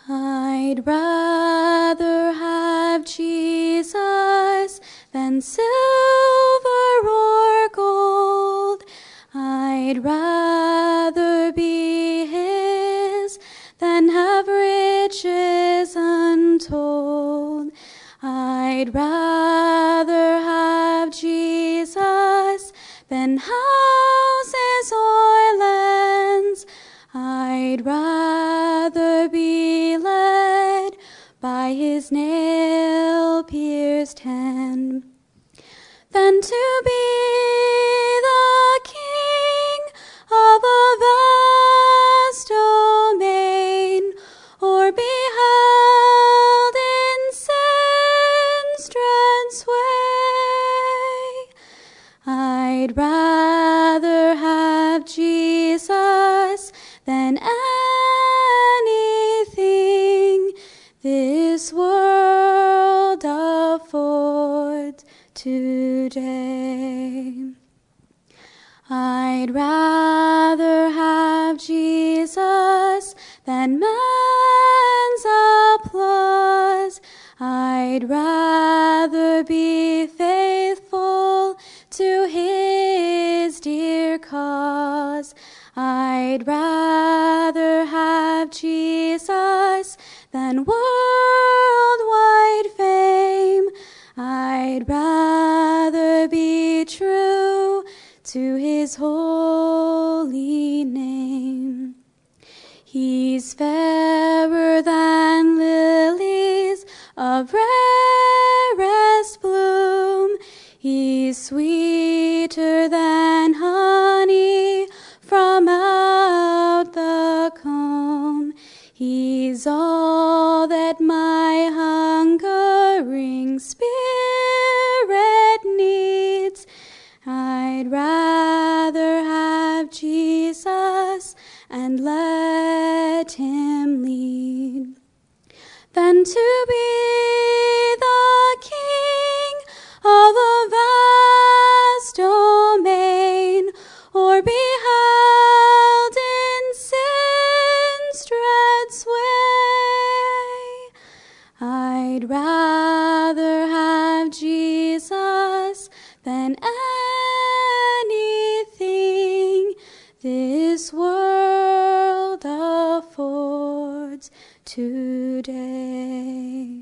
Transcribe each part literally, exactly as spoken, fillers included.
I'd rather have Jesus than silver or gold. I'd rather be his than have riches untold. I'd rather have Jesus than houses or lands. I'd rather be led by his nail-pierced hand than to be the king of a vast domain, or be held in sin's dread sway. I'd rather have Jesus than anything this world affords today. I'd rather have Jesus than man's applause. I'd rather be faithful to his dear cause. I'd rather have Jesus than worldwide fame. I'd rather be true to his holy name. He's fairer than lilies of rarest bloom. He's sweeter than honey from out the comb. He's all that my hungering spirit needs. I'd rather have Jesus and let him lead than to be the king of a vast domain, or be held in sin's dread sway. I'd rather have Jesus than anything this world affords today.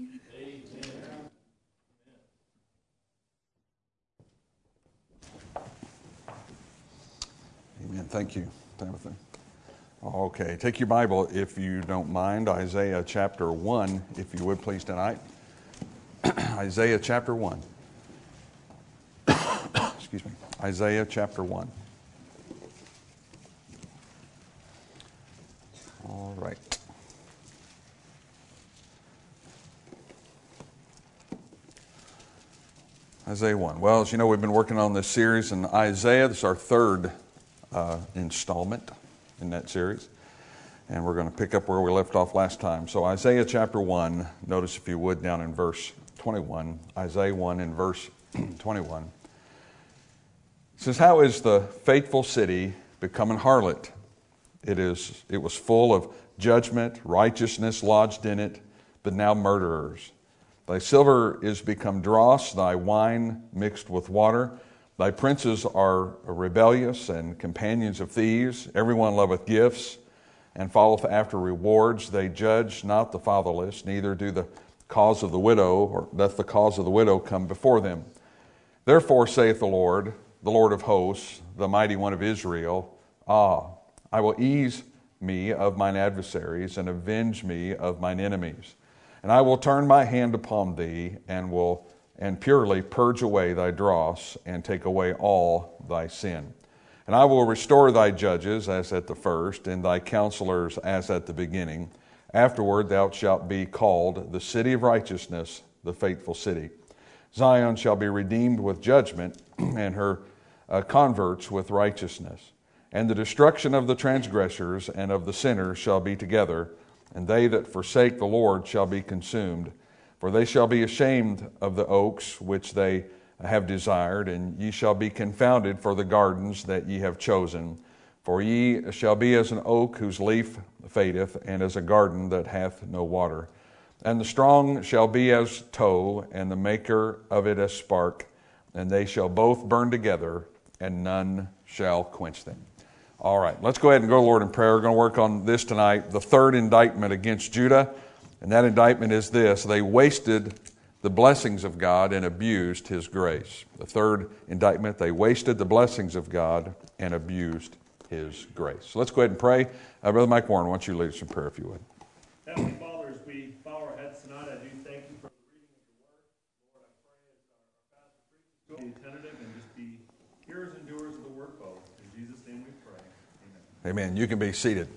Amen. Thank you, Tabitha. Okay, take your Bible, if you don't mind, Isaiah chapter one, if you would please tonight. Isaiah chapter one. Excuse me. Isaiah chapter one. All right. Isaiah one. Well, as you know, we've been working on this series in Isaiah. This is our third uh, installment in that series. And we're going to pick up where we left off last time. So Isaiah chapter one, notice if you would down in verse twenty-one. Isaiah one in verse twenty-one. It says, "How is the faithful city become an harlot? It is. It was full of judgment, righteousness lodged in it, but now murderers. Thy silver is become dross, thy wine mixed with water. Thy princes are rebellious and companions of thieves. Everyone loveth gifts and followeth after rewards. They judge not the fatherless, neither do the cause of the widow, or doth the cause of the widow come before them. Therefore saith the Lord, the Lord of hosts, the mighty one of Israel, Ah, I will ease me of mine adversaries and avenge me of mine enemies. And I will turn my hand upon thee and will and purely purge away thy dross and take away all thy sin. And I will restore thy judges as at the first, and thy counselors as at the beginning. Afterward thou shalt be called the city of righteousness, the faithful city. Zion shall be redeemed with judgment, and her uh, converts with righteousness. And the destruction of the transgressors and of the sinners shall be together, and they that forsake the Lord shall be consumed. For they shall be ashamed of the oaks which they have desired, and ye shall be confounded for the gardens that ye have chosen. For ye shall be as an oak whose leaf fadeth, and as a garden that hath no water. And the strong shall be as tow, and the maker of it as spark, and they shall both burn together, and none shall quench them. All right, let's go ahead and go to the Lord in prayer. We're going to work on this tonight, the third indictment against Judah, and that indictment is this: they wasted the blessings of God and abused His grace. The third indictment, they wasted the blessings of God and abused His grace. So let's go ahead and pray. Uh, Brother Mike Warren, why don't you lead us in prayer if you would. Heavenly Father, as we bow our heads tonight, I do thank you for the reading of your word. Lord, I pray as our, our pastor preaches, go be attentive and just be hearers and doers of the word both. In Jesus' name we pray. Amen. Amen. You can be seated.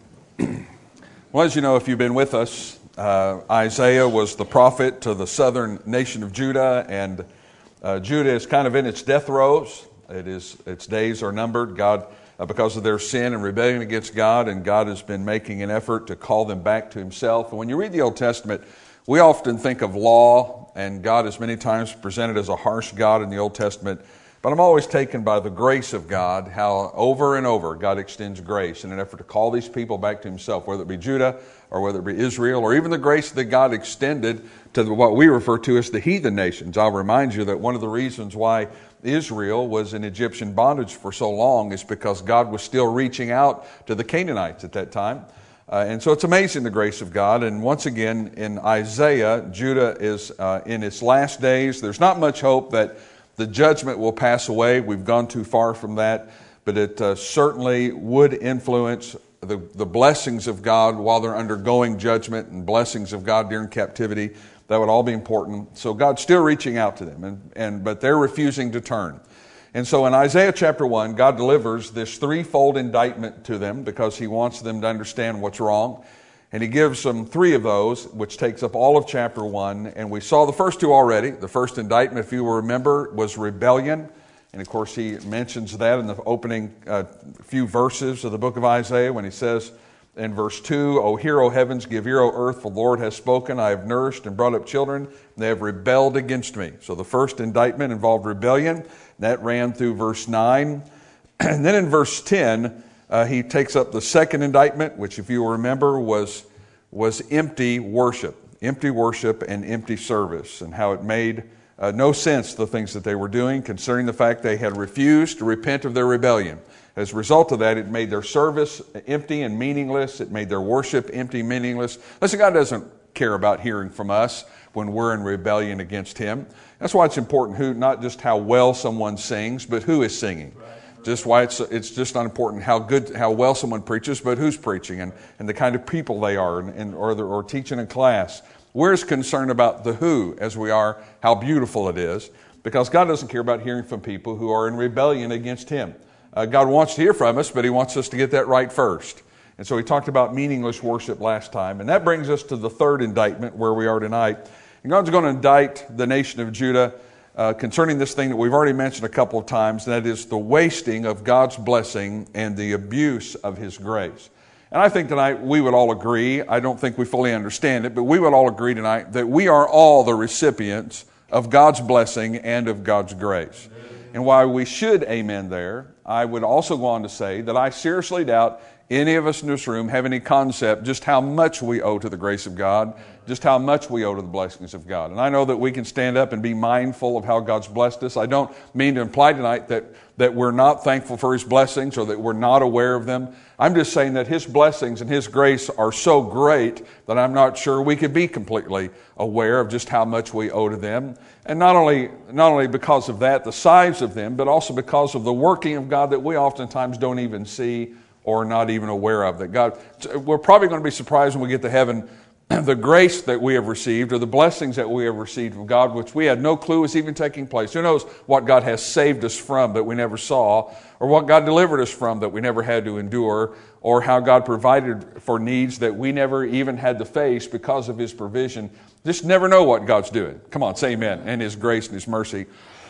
Well, as you know, if you've been with us, uh, Isaiah was the prophet to the southern nation of Judah, and uh, Judah is kind of in its death throes. It is, its days are numbered. God, uh, because of their sin and rebellion against God, and God has been making an effort to call them back to Himself. And when you read the Old Testament, we often think of law, and God is many times presented as a harsh God in the Old Testament. But I'm always taken by the grace of God, how over and over God extends grace in an effort to call these people back to Himself, whether it be Judah or whether it be Israel, or even the grace that God extended to the, what we refer to as the heathen nations. I'll remind you that one of the reasons why Israel was in Egyptian bondage for so long is because God was still reaching out to the Canaanites at that time. Uh, and so it's amazing the grace of God. And once again, in Isaiah, Judah is uh, in its last days. There's not much hope that the judgment will pass away. We've gone too far from that, but it uh, certainly would influence the, the blessings of God while they're undergoing judgment, and blessings of God during captivity. That would all be important. So God's still reaching out to them, and, and but they're refusing to turn. And so in Isaiah chapter one, God delivers this threefold indictment to them because He wants them to understand what's wrong. And He gives them three of those, which takes up all of chapter one. And we saw the first two already. The first indictment, if you will remember, was rebellion. And of course, He mentions that in the opening uh, few verses of the book of Isaiah when He says in verse two, O hear, O heavens, give ear, O earth, for the Lord has spoken. I have nourished and brought up children. They have rebelled against me. So the first indictment involved rebellion. That ran through verse nine. And then in verse ten, Uh, he takes up the second indictment, which, if you will remember, was, was empty worship. Empty worship and empty service, and how it made uh, no sense, the things that they were doing, concerning the fact they had refused to repent of their rebellion. As a result of that, it made their service empty and meaningless. It made their worship empty and meaningless. Listen, God doesn't care about hearing from us when we're in rebellion against Him. That's why it's important who, not just how well someone sings, but who is singing. Just why it's it's just not important how good how well someone preaches, but who's preaching, and, and the kind of people they are, and, and or or teaching in class. We're as concerned about the who as we are how beautiful it is, because God doesn't care about hearing from people who are in rebellion against Him. Uh, God wants to hear from us, but He wants us to get that right first. And so He talked about meaningless worship last time, and that brings us to the third indictment where we are tonight. And God's going to indict the nation of Judah Uh, concerning this thing that we've already mentioned a couple of times, and that is the wasting of God's blessing and the abuse of His grace. And I think tonight we would all agree, I don't think we fully understand it, but we would all agree tonight that we are all the recipients of God's blessing and of God's grace. And while we should amen there, I would also go on to say that I seriously doubt any of us in this room have any concept just how much we owe to the grace of God, just how much we owe to the blessings of God. And I know that we can stand up and be mindful of how God's blessed us. I don't mean to imply tonight that, that we're not thankful for His blessings or that we're not aware of them. I'm just saying that His blessings and His grace are so great that I'm not sure we could be completely aware of just how much we owe to them. And not only, not only because of that, the size of them, but also because of the working of God that we oftentimes don't even see or not even aware of. That God, we're probably going to be surprised when we get to heaven, the grace that we have received or the blessings that we have received from God, which we had no clue was even taking place. Who knows what God has saved us from that we never saw, or what God delivered us from that we never had to endure, or how God provided for needs that we never even had to face because of His provision. Just never know what God's doing. Come on, say amen. And His grace and His mercy.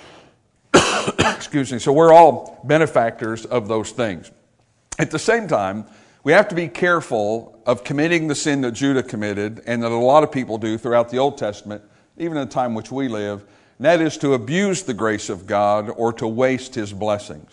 Excuse me. So we're all benefactors of those things. At the same time, we have to be careful of committing the sin that Judah committed and that a lot of people do throughout the Old Testament, even in the time in which we live, and that is to abuse the grace of God or to waste His blessings.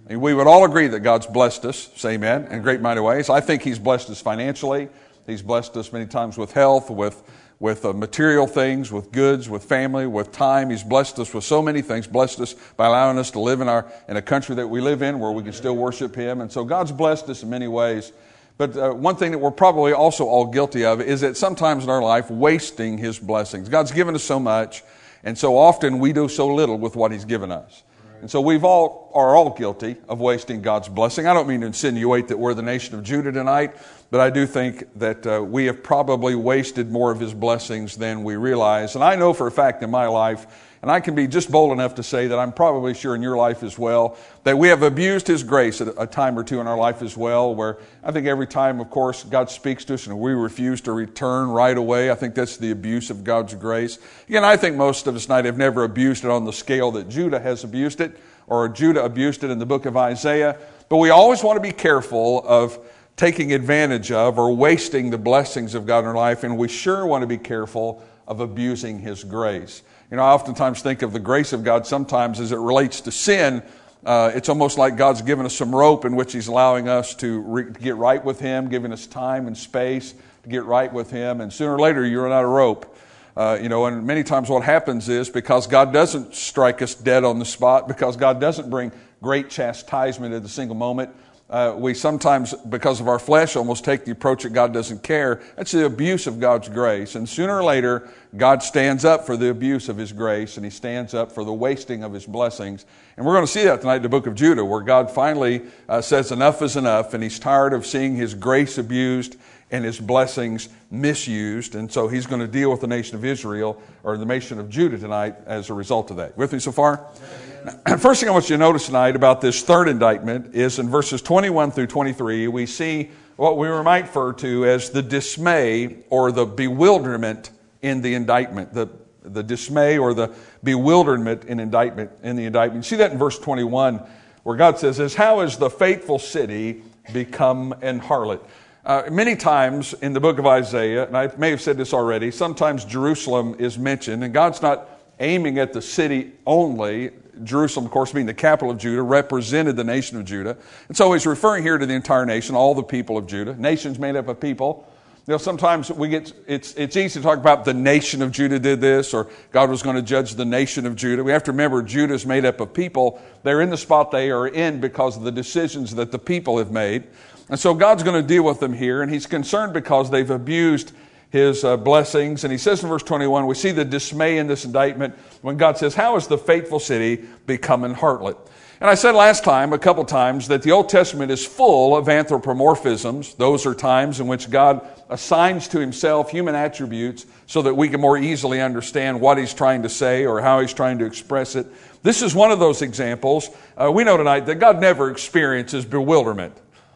And we would all agree that God's blessed us, say amen, in great mighty ways. I think He's blessed us financially. He's blessed us many times with health, with with uh, material things, with goods, with family, with time. He's blessed us with so many things, blessed us by allowing us to live in our in a country that we live in where we can still worship Him. And so God's blessed us in many ways. But uh, one thing that we're probably also all guilty of is that sometimes in our life, wasting His blessings. God's given us so much, and so often we do so little with what He's given us. And so we've all are all guilty of wasting God's blessing. I don't mean to insinuate that we're the nation of Judah tonight, but I do think that uh, we have probably wasted more of His blessings than we realize. And I know for a fact in my life, and I can be just bold enough to say that I'm probably sure in your life as well, that we have abused His grace at a time or two in our life as well, where I think every time, of course, God speaks to us and we refuse to return right away. I think that's the abuse of God's grace. Again, I think most of us tonight have never abused it on the scale that Judah has abused it, or Judah abused it in the book of Isaiah. But we always want to be careful of taking advantage of or wasting the blessings of God in our life, and we sure want to be careful of abusing His grace. You know, I oftentimes think of the grace of God sometimes as it relates to sin. Uh, it's almost like God's given us some rope in which He's allowing us to, re- to get right with Him, giving us time and space to get right with Him, and sooner or later you run out of rope. Uh, you know, and many times what happens is because God doesn't strike us dead on the spot, because God doesn't bring great chastisement at a single moment, Uh, we sometimes, because of our flesh, almost take the approach that God doesn't care. That's the abuse of God's grace. And sooner or later, God stands up for the abuse of His grace, and He stands up for the wasting of His blessings. And we're going to see that tonight in the book of Judah, where God finally uh, says enough is enough, and He's tired of seeing His grace abused and His blessings misused. And so He's going to deal with the nation of Israel, or the nation of Judah tonight as a result of that. With me so far? Now, first thing I want you to notice tonight about this third indictment is in verses twenty-one through twenty-three, we see what we might refer to as the dismay or the bewilderment in the indictment. The, the dismay or the bewilderment in indictment in the indictment. You see that in verse twenty-one, where God says, "As how is the faithful city become an harlot?" Uh, many times in the book of Isaiah, and I may have said this already, sometimes Jerusalem is mentioned, and God's not aiming at the city only. Jerusalem, of course, being the capital of Judah, represented the nation of Judah. And so He's referring here to the entire nation, all the people of Judah. Nations made up of people. You know, sometimes we get, it's, it's easy to talk about the nation of Judah did this, or God was going to judge the nation of Judah. We have to remember Judah is made up of people. They're in the spot they are in because of the decisions that the people have made. And so God's going to deal with them here, and He's concerned because they've abused His uh, blessings. And He says in verse twenty-one, we see the dismay in this indictment when God says, "How is the faithful city become an harlot?" And I said last time, a couple times, that the Old Testament is full of anthropomorphisms. Those are times in which God assigns to Himself human attributes so that we can more easily understand what He's trying to say or how He's trying to express it. This is one of those examples. Uh, we know tonight that God never experiences bewilderment.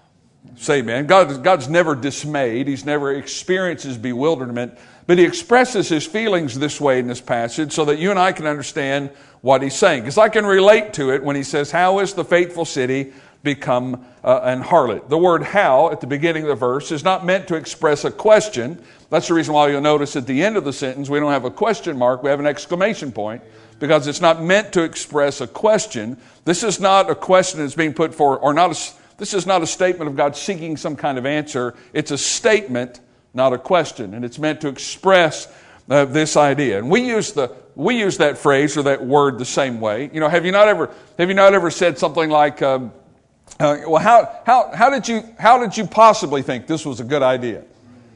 Say amen. God, God's never dismayed. He's never experiences bewilderment. But He expresses His feelings this way in this passage so that you and I can understand what He's saying. Because I can relate to it when He says, "How is the faithful city become uh, an harlot?" The word "how" at the beginning of the verse is not meant to express a question. That's the reason why you'll notice at the end of the sentence we don't have a question mark, we have an exclamation point, because it's not meant to express a question. This is not a question that's being put forward, or not a This is not a statement of God seeking some kind of answer. It's a statement, not a question. And it's meant to express uh, this idea. And we use the we use that phrase or that word the same way. You know, have you not ever have you not ever said something like, um, uh, "Well, how how how did you how did you possibly think this was a good idea?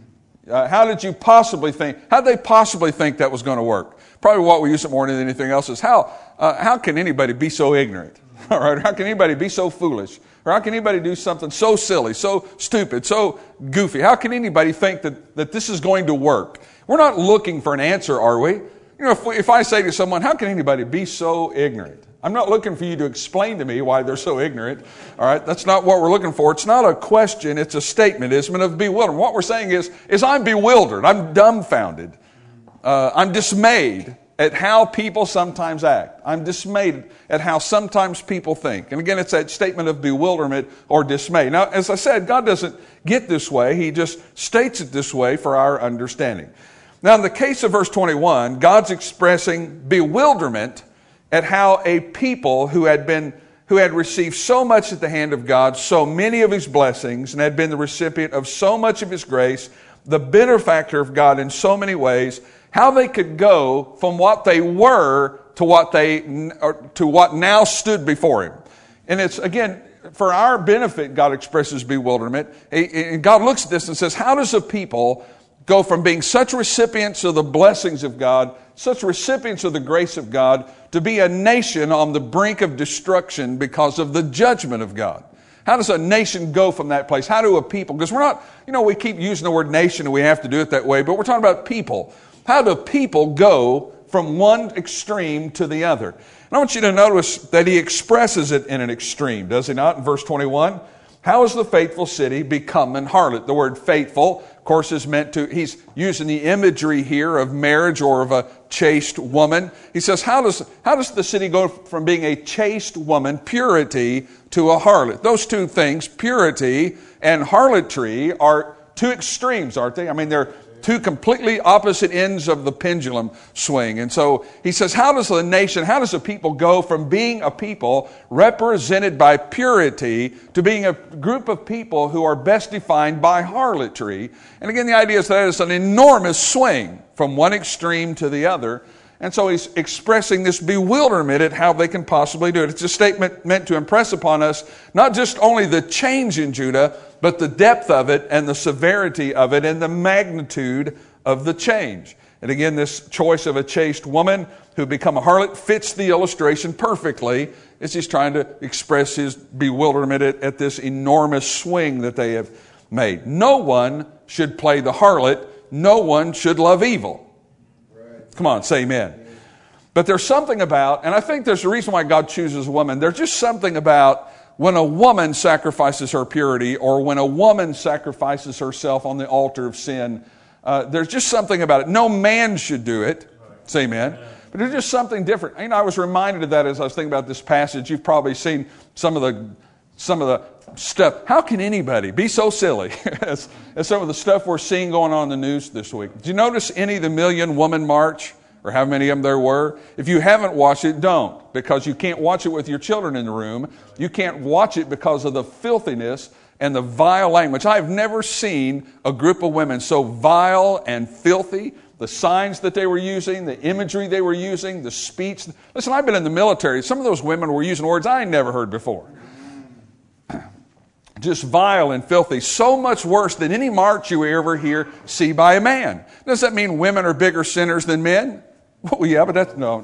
Uh, how did you possibly think? How did they possibly think that was going to work?" Probably what we use it more than anything else is how uh, how can anybody be so ignorant? All right, how can anybody be so foolish? Or how can anybody do something so silly, so stupid, so goofy? How can anybody think that, that this is going to work? We're not looking for an answer, are we? You know, if, we, if I say to someone, "How can anybody be so ignorant?" I'm not looking for you to explain to me why they're so ignorant. All right, that's not what we're looking for. It's not a question, it's a statement, isn't it, of bewilderment. What we're saying is, is I'm bewildered, I'm dumbfounded, uh, I'm dismayed at how people sometimes act. I'm dismayed at how sometimes people think. And again, it's that statement of bewilderment or dismay. Now, as I said, God doesn't get this way. He just states it this way for our understanding. Now, in the case of verse twenty-one, God's expressing bewilderment at how a people who had been who had received so much at the hand of God, so many of his blessings, and had been the recipient of so much of his grace, the benefactor of God in so many ways, how they could go from what they were to what they or to what now stood before him. And it's, again, for our benefit, God expresses bewilderment. And God looks at this and says, how does a people go from being such recipients of the blessings of God, such recipients of the grace of God, to be a nation on the brink of destruction because of the judgment of God? How does a nation go from that place? How do a people, because we're not, you know, we keep using the word nation and we have to do it that way, but we're talking about people. How do people go from one extreme to the other? And I want you to notice that he expresses it in an extreme, does he not? In verse twenty-one, how is the faithful city become an harlot? The word faithful, of course, is meant to, he's using the imagery here of marriage or of a chaste woman. He says, how does, how does the city go from being a chaste woman, purity, to a harlot? Those two things, purity and harlotry, are two extremes, aren't they? I mean, they're two completely opposite ends of the pendulum swing. And so he says, how does the nation, how does a people go from being a people represented by purity to being a group of people who are best defined by harlotry? And again, the idea is that it's an enormous swing from one extreme to the other. And so he's expressing this bewilderment at how they can possibly do it. It's a statement meant to impress upon us not just only the change in Judah, but the depth of it and the severity of it and the magnitude of the change. And again, this choice of a chaste woman who become a harlot fits the illustration perfectly as he's trying to express his bewilderment at, at this enormous swing that they have made. No one should play the harlot. No one should love evil. Come on, say amen. But there's something about, and I think there's a reason why God chooses a woman. There's just something about when a woman sacrifices her purity, or when a woman sacrifices herself on the altar of sin, uh, there's just something about it. No man should do it. Say amen. But there's just something different. You know, I was reminded of that as I was thinking about this passage. You've probably seen some of the some of the stuff. How can anybody be so silly as, as some of the stuff we're seeing going on in the news this week? Did you notice any of the Million Woman March? Or how many of them there were? If you haven't watched it, don't. Because you can't watch it with your children in the room. You can't watch it because of the filthiness and the vile language. I've never seen a group of women so vile and filthy. The signs that they were using, the imagery they were using, the speech. Listen, I've been in the military. Some of those women were using words I ain't never heard before. Just vile and filthy. So much worse than any march you ever hear see by a man. Does that mean women are bigger sinners than men? Well, yeah, but that's, no.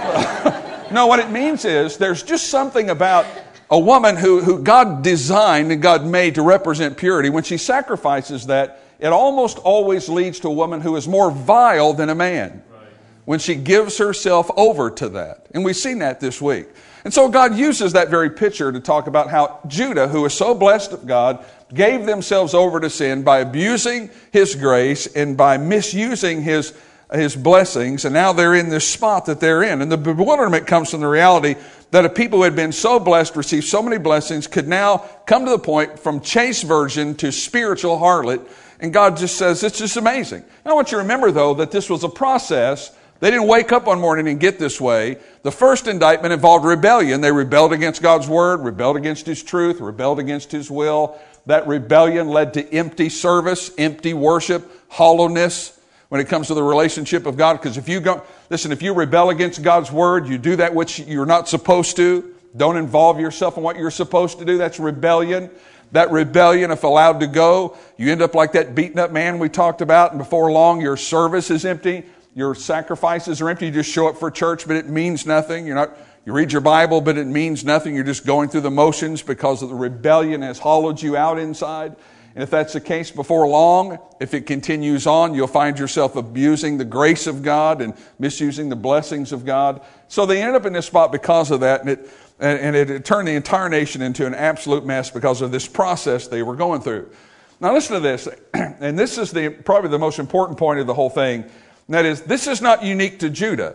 No, what it means is there's just something about a woman who, who God designed and God made to represent purity. When she sacrifices that, it almost always leads to a woman who is more vile than a man. Right. When she gives herself over to that. And we've seen that this week. And so God uses that very picture to talk about how Judah, who is so blessed of God, gave themselves over to sin by abusing His grace and by misusing His His blessings, and now they're in this spot that they're in. And the bewilderment comes from the reality that a people who had been so blessed, received so many blessings, could now come to the point from chaste virgin to spiritual harlot. And God just says, it's just amazing. Now I want you to remember, though, that this was a process. They didn't wake up one morning and get this way. The first indictment involved rebellion. They rebelled against God's word, rebelled against His truth, rebelled against His will. That rebellion led to empty service, empty worship, hollowness, when it comes to the relationship of God. Because if you go, listen, if you rebel against God's word, you do that which you're not supposed to, don't involve yourself in what you're supposed to do, that's rebellion. That rebellion, if allowed to go, you end up like that beaten up man we talked about, and before long your service is empty, your sacrifices are empty, you just show up for church, but it means nothing. You're not, you read your Bible, but it means nothing. You're just going through the motions because of the rebellion has hollowed you out inside. And if that's the case, before long, if it continues on, you'll find yourself abusing the grace of God and misusing the blessings of God. So they ended up in this spot because of that, and it and it, it turned the entire nation into an absolute mess because of this process they were going through. Now listen to this, and this is the probably the most important point of the whole thing, and that is, this is not unique to Judah,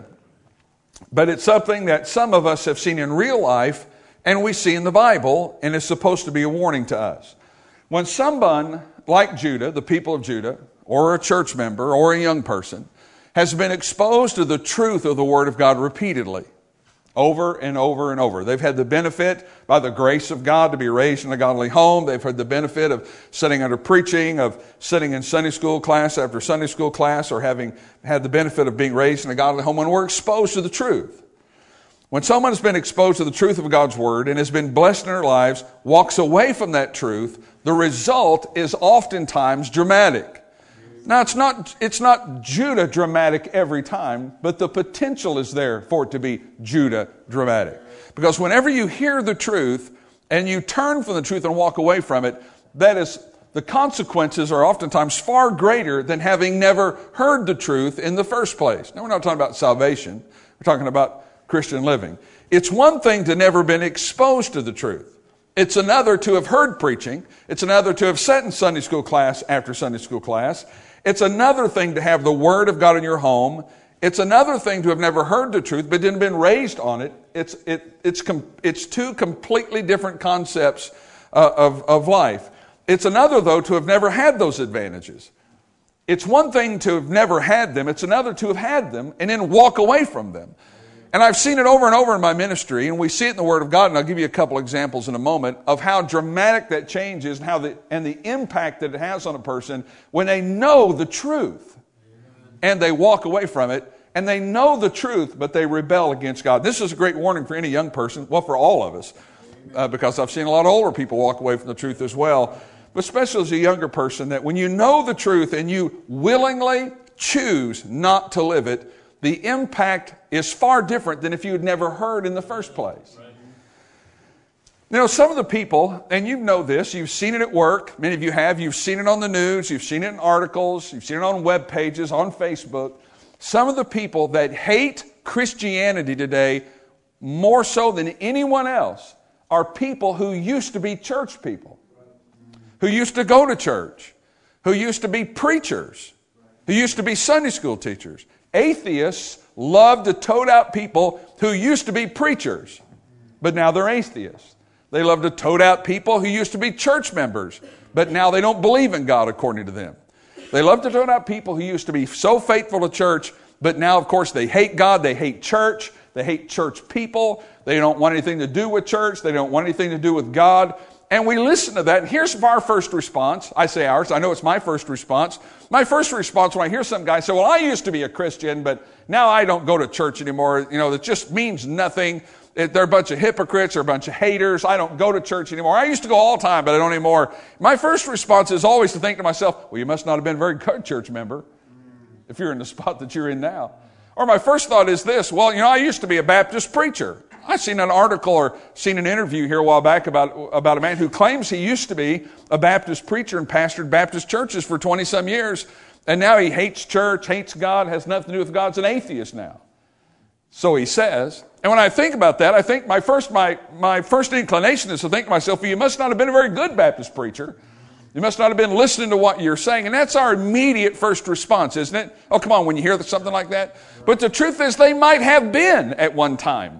but it's something that some of us have seen in real life, and we see in the Bible, and is supposed to be a warning to us. When someone like Judah, the people of Judah, or a church member, or a young person, has been exposed to the truth of the Word of God repeatedly, over and over and over. They've had the benefit, by the grace of God, to be raised in a godly home. They've had the benefit of sitting under preaching, of sitting in Sunday school class after Sunday school class, or having had the benefit of being raised in a godly home, when we're exposed to the truth. When someone has been exposed to the truth of God's Word and has been blessed in their lives, walks away from that truth, the result is oftentimes dramatic. Now, it's not, it's not Judah dramatic every time, but the potential is there for it to be Judah dramatic. Because whenever you hear the truth and you turn from the truth and walk away from it, that is, the consequences are oftentimes far greater than having never heard the truth in the first place. Now, we're not talking about salvation. We're talking about Christian living. It's one thing to never been exposed to the truth. It's another to have heard preaching. It's another to have sat in Sunday school class after Sunday school class. It's another thing to have the Word of God in your home. It's another thing to have never heard the truth but then been raised on it. It's, it, it's, com- it's two completely different concepts uh, of, of life. It's another, though, to have never had those advantages. It's one thing to have never had them. It's another to have had them and then walk away from them. And I've seen it over and over in my ministry, and we see it in the Word of God, and I'll give you a couple examples in a moment of how dramatic that change is and, how the, and the impact that it has on a person when they know the truth and they walk away from it, and they know the truth, but they rebel against God. This is a great warning for any young person, well, for all of us, uh, because I've seen a lot of older people walk away from the truth as well, but especially as a younger person, that when you know the truth and you willingly choose not to live it, the impact is far different than if you had never heard in the first place. You know, some of the people, and you know this, you've seen it at work, many of you have, you've seen it on the news, you've seen it in articles, you've seen it on web pages, on Facebook. Some of the people that hate Christianity today more so than anyone else are people who used to be church people, who used to go to church, who used to be preachers, who used to be Sunday school teachers. Atheists love to tote out people who used to be preachers, but now they're atheists. They love to tote out people who used to be church members, but now they don't believe in God according to them. They love to tote out people who used to be so faithful to church, but now, of course, they hate God, they hate church, they hate church people, they don't want anything to do with church, they don't want anything to do with God. And we listen to that, and here's our first response. I say ours, I know it's my first response. My first response when I hear some guy say, well, I used to be a Christian, but now I don't go to church anymore. You know, that just means nothing. They're a bunch of hypocrites, they're a bunch of haters. I don't go to church anymore. I used to go all the time, but I don't anymore. My first response is always to think to myself, well, you must not have been a very good church member if you're in the spot that you're in now. Or my first thought is this, well, you know, I used to be a Baptist preacher. I've seen an article or seen an interview here a while back about, about a man who claims he used to be a Baptist preacher and pastored Baptist churches for twenty-some years, and now he hates church, hates God, has nothing to do with God, is an atheist now. So he says. And when I think about that, I think my first, my, my first inclination is to think to myself, well, you must not have been a very good Baptist preacher. You must not have been listening to what you're saying. And that's our immediate first response, isn't it? Oh, come on, when you hear something like that. But the truth is they might have been at one time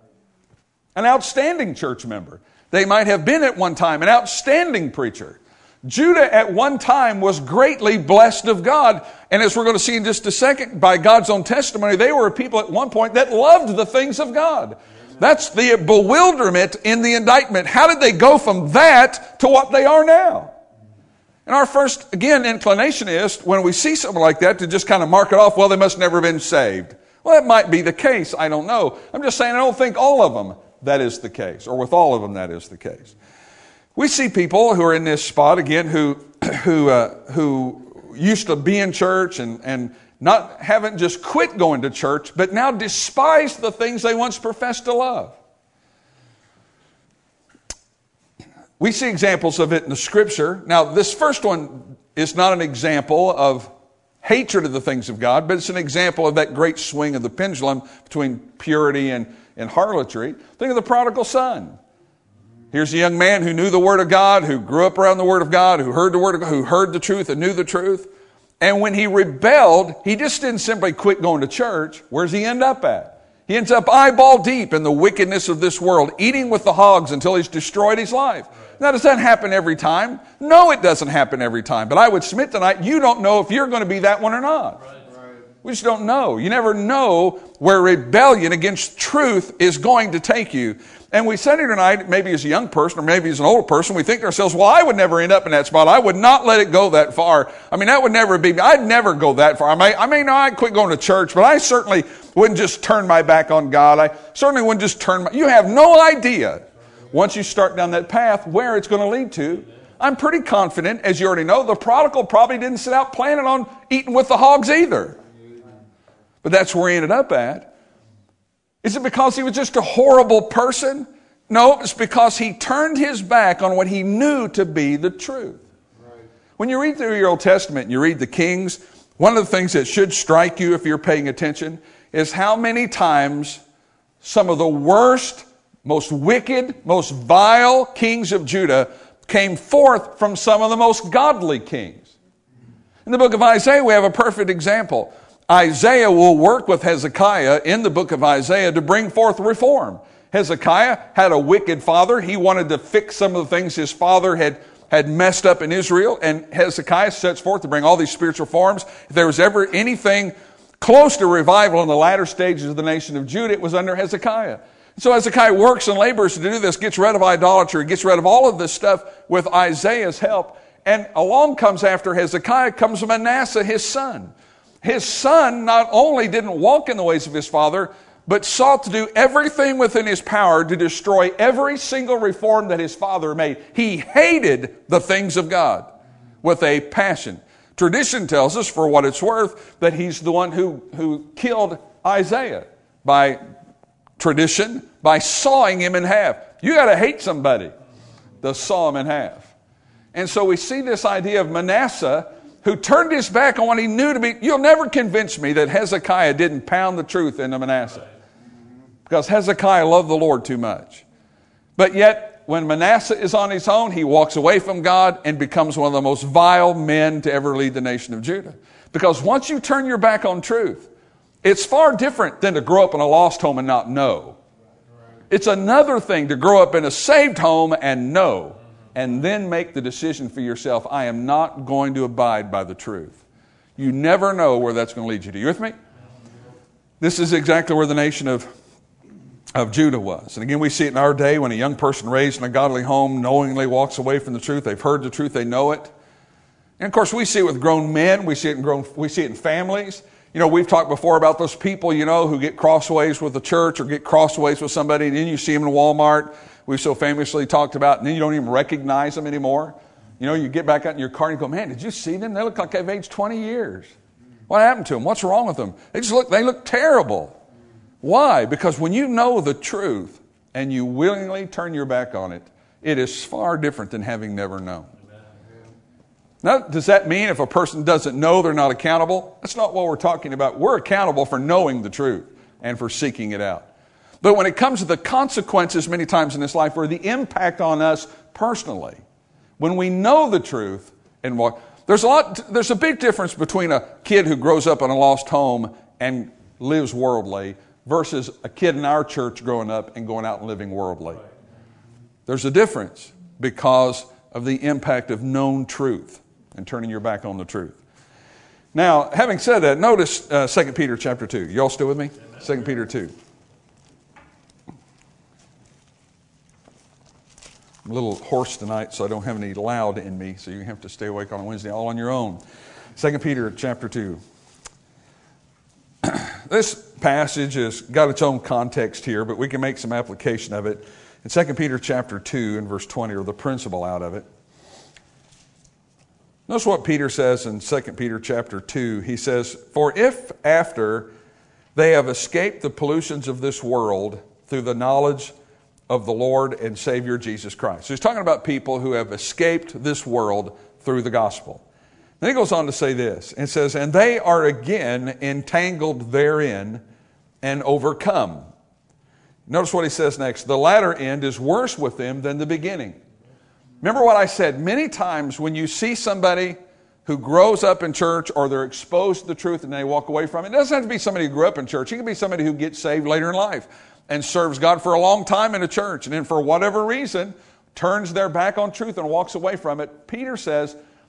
an outstanding church member. They might have been at one time an outstanding preacher. Judah at one time was greatly blessed of God. And as we're going to see in just a second, by God's own testimony, they were a people at one point that loved the things of God. That's the bewilderment in the indictment. How did they go from that to what they are now? And our first, again, inclination is, when we see something like that, to just kind of mark it off, well, they must never have been saved. Well, that might be the case. I don't know. I'm just saying I don't think all of them that is the case, or with all of them that is the case. We see people who are in this spot, again, who who uh, who used to be in church and, and not haven't just quit going to church, but now despise the things they once professed to love. We see examples of it in the Scripture. Now, this first one is not an example of hatred of the things of God, but it's an example of that great swing of the pendulum between purity and, and harlotry. Think of the prodigal son. Here's a young man who knew the Word of God, who grew up around the Word of God, who heard the Word of God, who heard the truth and knew the truth. And when he rebelled, he just didn't simply quit going to church. Where's he end up at? He ends up eyeball deep in the wickedness of this world, eating with the hogs until he's destroyed his life. Now, does that happen every time? No, it doesn't happen every time. But I would submit tonight, you don't know if you're going to be that one or not. We just don't know. You never know where rebellion against truth is going to take you. And we said here tonight, maybe as a young person or maybe as an older person, we think to ourselves, well, I would never end up in that spot. I would not let it go that far. I mean, that would never be, I'd never go that far. I may, I may not I'd quit going to church, but I certainly wouldn't just turn my back on God. I certainly wouldn't just turn my, you have no idea once you start down that path where it's going to lead to. I'm pretty confident, as you already know, the prodigal probably didn't set out planning on eating with the hogs either. But that's where he ended up at. Is it because he was just a horrible person? No, it's because he turned his back on what he knew to be the truth. Right. When you read through your Old Testament and you read the Kings, one of the things that should strike you if you're paying attention is how many times some of the worst, most wicked, most vile kings of Judah came forth from some of the most godly kings. In the book of Isaiah, we have a perfect example. Isaiah will work with Hezekiah in the book of Isaiah to bring forth reform. Hezekiah had a wicked father. He wanted to fix some of the things his father had, had messed up in Israel. And Hezekiah sets forth to bring all these spiritual reforms. If there was ever anything close to revival in the latter stages of the nation of Judah, it was under Hezekiah. So Hezekiah works and labors to do this, gets rid of idolatry, gets rid of all of this stuff with Isaiah's help. And along comes after Hezekiah comes Manasseh, his son. His son not only didn't walk in the ways of his father, but sought to do everything within his power to destroy every single reform that his father made. He hated the things of God with a passion. Tradition tells us, for what it's worth, that he's the one who, who killed Isaiah by tradition, by sawing him in half. You got to hate somebody to saw him in half. And so we see this idea of Manasseh, who turned his back on what he knew to be. You'll never convince me that Hezekiah didn't pound the truth into Manasseh, because Hezekiah loved the Lord too much. But yet, when Manasseh is on his own, he walks away from God and becomes one of the most vile men to ever lead the nation of Judah. Because once you turn your back on truth, it's far different than to grow up in a lost home and not know. It's another thing to grow up in a saved home and know, and then make the decision for yourself, I am not going to abide by the truth. You never know where that's going to lead you to. You with me? This is exactly where the nation of, of Judah was. And again, we see it in our day when a young person raised in a godly home knowingly walks away from the truth. They've heard the truth, they know it. And of course, we see it with grown men. We see it in grown, we see it in families. You know, we've talked before about those people, you know, who get crossways with the church or get crossways with somebody, and then you see them in Walmart. We've so famously talked about, and then you don't even recognize them anymore. You know, you get back out in your car and you go, man, did you see them? They look like they've aged twenty years. What happened to them? What's wrong with them? They just look, they look terrible. Why? Because when you know the truth and you willingly turn your back on it, it is far different than having never known. Now, does that mean if a person doesn't know, they're not accountable? That's not what we're talking about. We're accountable for knowing the truth and for seeking it out. But when it comes to the consequences many times in this life, or the impact on us personally, when we know the truth and walk, there's a lot, there's a big difference between a kid who grows up in a lost home and lives worldly versus a kid in our church growing up and going out and living worldly. There's a difference because of the impact of known truth and turning your back on the truth. Now, having said that, notice uh, Second Peter chapter two. You all still with me? Second Peter two. I'm a little hoarse tonight, so I don't have any loud in me, so you have to stay awake on a Wednesday all on your own. Second Peter chapter two. This passage has got its own context here, but we can make some application of it. In Second Peter chapter two and verse twenty, or the principle out of it. Notice what Peter says in Second Peter chapter two. He says, for if after they have escaped the pollutions of this world through the knowledge of the Lord and Savior Jesus Christ. So he's talking about people who have escaped this world through the gospel. Then he goes on to say this. It says, and they are again entangled therein and overcome. Notice what he says next. The latter end is worse with them than the beginning. Remember what I said. Many times when you see somebody who grows up in church or they're exposed to the truth and they walk away from it, it doesn't have to be somebody who grew up in church. It can be somebody who gets saved later in life and serves God for a long time in a church, and then for whatever reason turns their back on truth and walks away from it. Peter says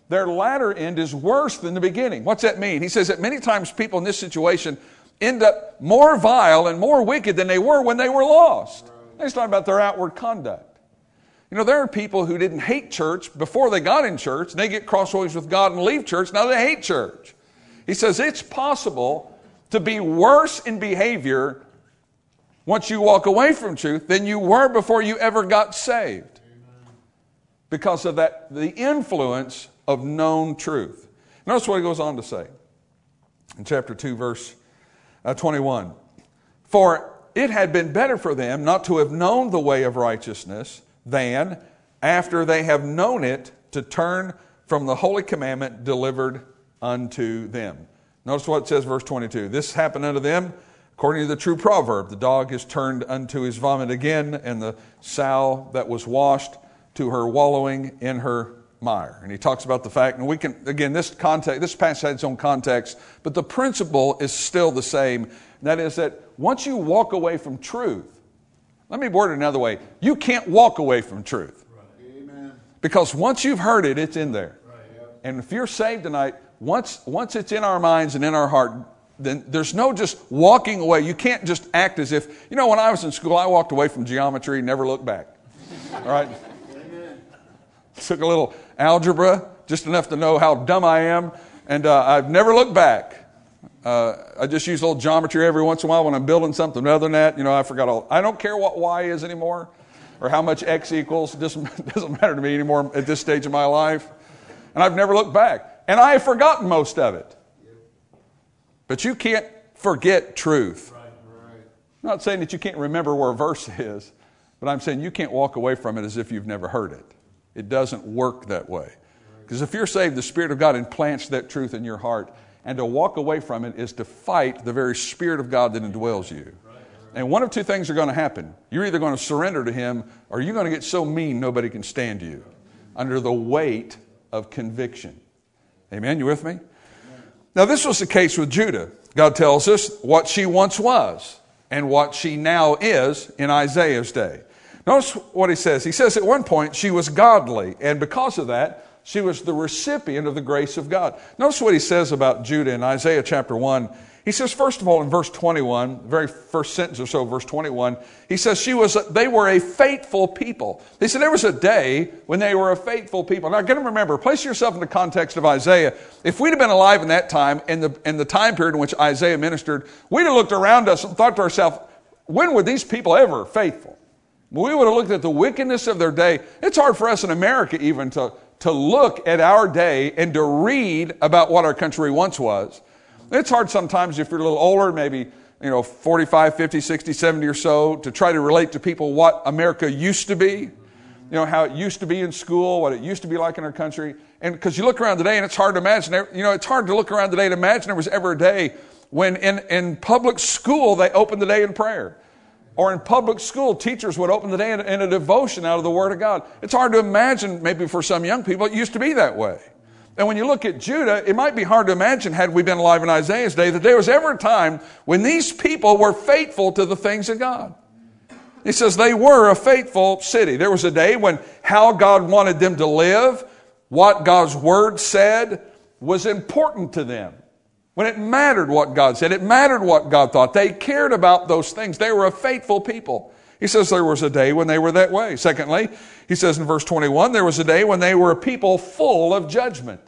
their latter end is worse than the beginning. What's that mean? He says that many times people in this situation end up more vile and more wicked than they were when they were lost. He's talking about their outward conduct. You know, there are people who didn't hate church before they got in church, and they get crossways with God and leave church. Now they hate church. He says it's possible to be worse in behavior once you walk away from truth than you were before you ever got saved. Amen. Because of that, the influence of known truth. Notice what he goes on to say in chapter two, verse uh, twenty-one. For it had been better for them not to have known the way of righteousness than, after they have known it, to turn from the holy commandment delivered unto them. Notice what it says, verse twenty-two. This happened unto them according to the true proverb. The dog is turned unto his vomit again, and the sow that was washed to her wallowing in her mire. And he talks about the fact, and we can, again, this context, this passage has its own context, but the principle is still the same. And that is that once you walk away from truth, let me word it another way, you can't walk away from truth. Right. Amen. Because once you've heard it, it's in there. Right. Yep. And if you're saved tonight, once once it's in our minds and in our heart, then there's no just walking away. You can't just act as if, you know, when I was in school, I walked away from geometry and never looked back. All right? Amen. Took a little algebra, just enough to know how dumb I am, and uh, I've never looked back. Uh, I just use a little geometry every once in a while when I'm building something. Other than that, you know, I forgot all. I don't care what y is anymore or how much x equals. It doesn't, doesn't matter to me anymore at this stage of my life. And I've never looked back. And I have forgotten most of it. But you can't forget truth. Right, right. I'm not saying that you can't remember where a verse is, but I'm saying you can't walk away from it as if you've never heard it. It doesn't work that way. Because if you're saved, the Spirit of God implants that truth in your heart. And to walk away from it is to fight the very Spirit of God that indwells you. And one of two things are going to happen. You're either going to surrender to Him, or you're going to get so mean nobody can stand you under the weight of conviction. Amen? You with me? Now, this was the case with Judah. God tells us what she once was and what she now is in Isaiah's day. Notice what he says. He says at one point she was godly, and because of that, she was the recipient of the grace of God. Notice what he says about Judah in Isaiah chapter one. He says, first of all, in verse twenty-one, the very first sentence or so, verse twenty-one, he says she was. They were a faithful people. He said there was a day when they were a faithful people. Now, again, remember, place yourself in the context of Isaiah. If we'd have been alive in that time, in the in the time period in which Isaiah ministered, we'd have looked around us and thought to ourselves, when were these people ever faithful? We would have looked at the wickedness of their day. It's hard for us in America even to, to look at our day and to read about what our country once was. It's hard sometimes if you're a little older, maybe, you know, forty-five, fifty, sixty, seventy or so, to try to relate to people what America used to be. You know, how it used to be in school, what it used to be like in our country. And because you look around today and it's hard to imagine, you know, it's hard to look around today to imagine there was ever a day when in, in public school they opened the day in prayer. Or in public school, teachers would open the day in, in a devotion out of the Word of God. It's hard to imagine, maybe for some young people, it used to be that way. And when you look at Judah, it might be hard to imagine, had we been alive in Isaiah's day, that there was ever a time when these people were faithful to the things of God. He says they were a faithful city. There was a day when how God wanted them to live, what God's Word said, was important to them. When it mattered what God said, it mattered what God thought. They cared about those things. They were a faithful people. He says there was a day when they were that way. Secondly, he says in verse twenty-one, there was a day when they were a people full of judgment.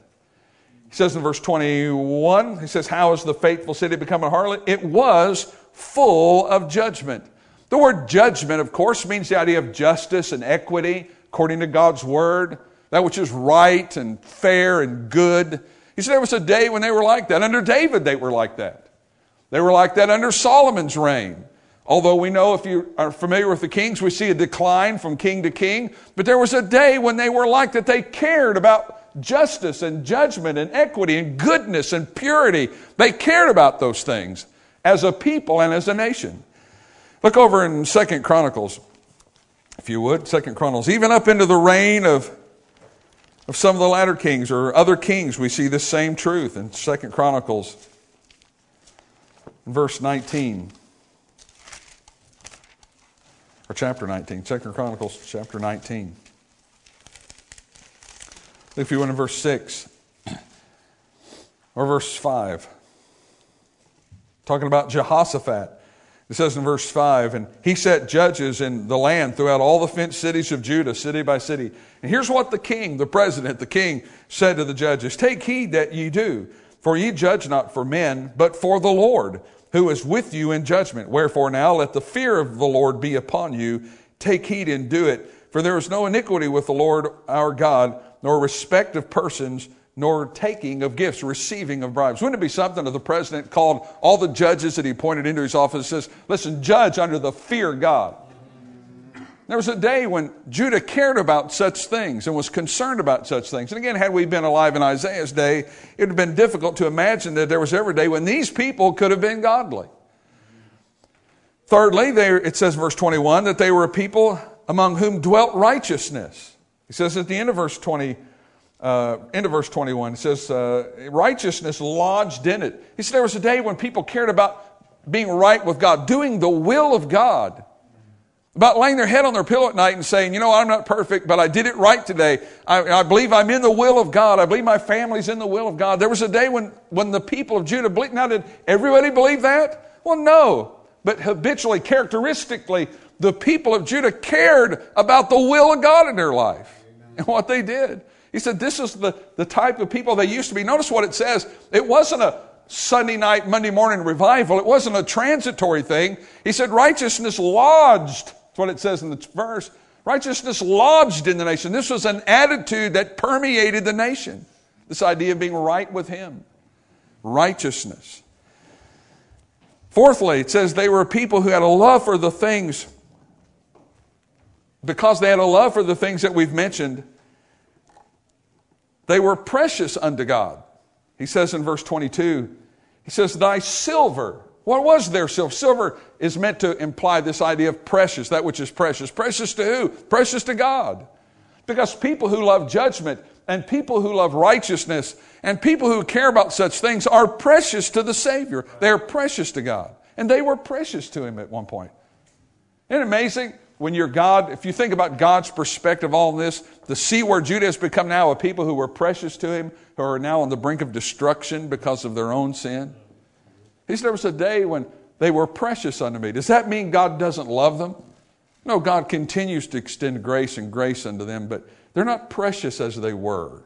He says in verse twenty-one, he says, how is the faithful city become a harlot? It was full of judgment. The word judgment, of course, means the idea of justice and equity according to God's Word, that which is right and fair and good. He said there was a day when they were like that. Under David, they were like that. They were like that under Solomon's reign. Although we know, if you are familiar with the kings, we see a decline from king to king. But there was a day when they were like that. They cared about justice and judgment and equity and goodness and purity. They cared about those things as a people and as a nation. Look over in Second Chronicles, if you would. Second Chronicles. Even up into the reign of Of some of the latter kings or other kings, we see this same truth in Second Chronicles, verse nineteen. Or chapter nineteen. Second Chronicles, chapter nineteen. If you went to verse six or verse five, talking about Jehoshaphat. It says in verse five, and he set judges in the land throughout all the fenced cities of Judah, city by city. And here's what the king, the president, the king said to the judges, take heed that ye do, for ye judge not for men, but for the Lord, who is with you in judgment. Wherefore now let the fear of the Lord be upon you. Take heed and do it. For there is no iniquity with the Lord our God, nor respect of persons, nor taking of gifts, receiving of bribes. Wouldn't it be something if the president called all the judges that he appointed into his office and says, listen, judge under the fear of God. There was a day when Judah cared about such things and was concerned about such things. And again, had we been alive in Isaiah's day, it would have been difficult to imagine that there was ever a day when these people could have been godly. Thirdly, they, it says in verse twenty-one that they were a people among whom dwelt righteousness. He says at the end of verse twenty, uh, end of verse twenty-one, it says uh, righteousness lodged in it. He said there was a day when people cared about being right with God, doing the will of God. About laying their head on their pillow at night and saying, you know, I'm not perfect, but I did it right today. I, I believe I'm in the will of God. I believe my family's in the will of God. There was a day when, when the people of Judah believed. Now, did everybody believe that? Well, no. But habitually, characteristically, the people of Judah cared about the will of God in their life. Amen. And what they did. He said this is the, the type of people they used to be. Notice what it says. It wasn't a Sunday night, Monday morning revival. It wasn't a transitory thing. He said righteousness lodged. That's what it says in the verse. Righteousness lodged in the nation. This was an attitude that permeated the nation. This idea of being right with Him. Righteousness. Fourthly, it says they were people who had a love for the things. Because they had a love for the things that we've mentioned, they were precious unto God. He says in verse twenty-two, he says, thy silver. What was their silver? Silver is meant to imply this idea of precious, that which is precious. Precious to who? Precious to God. Because people who love judgment and people who love righteousness and people who care about such things are precious to the Savior. They are precious to God. And they were precious to Him at one point. Isn't it amazing? When you're God, if you think about God's perspective of all this, to see where Judah has become now a people who were precious to Him, who are now on the brink of destruction because of their own sin. He said there was a day when they were precious unto me. Does that mean God doesn't love them? No, God continues to extend grace and grace unto them, but they're not precious as they were.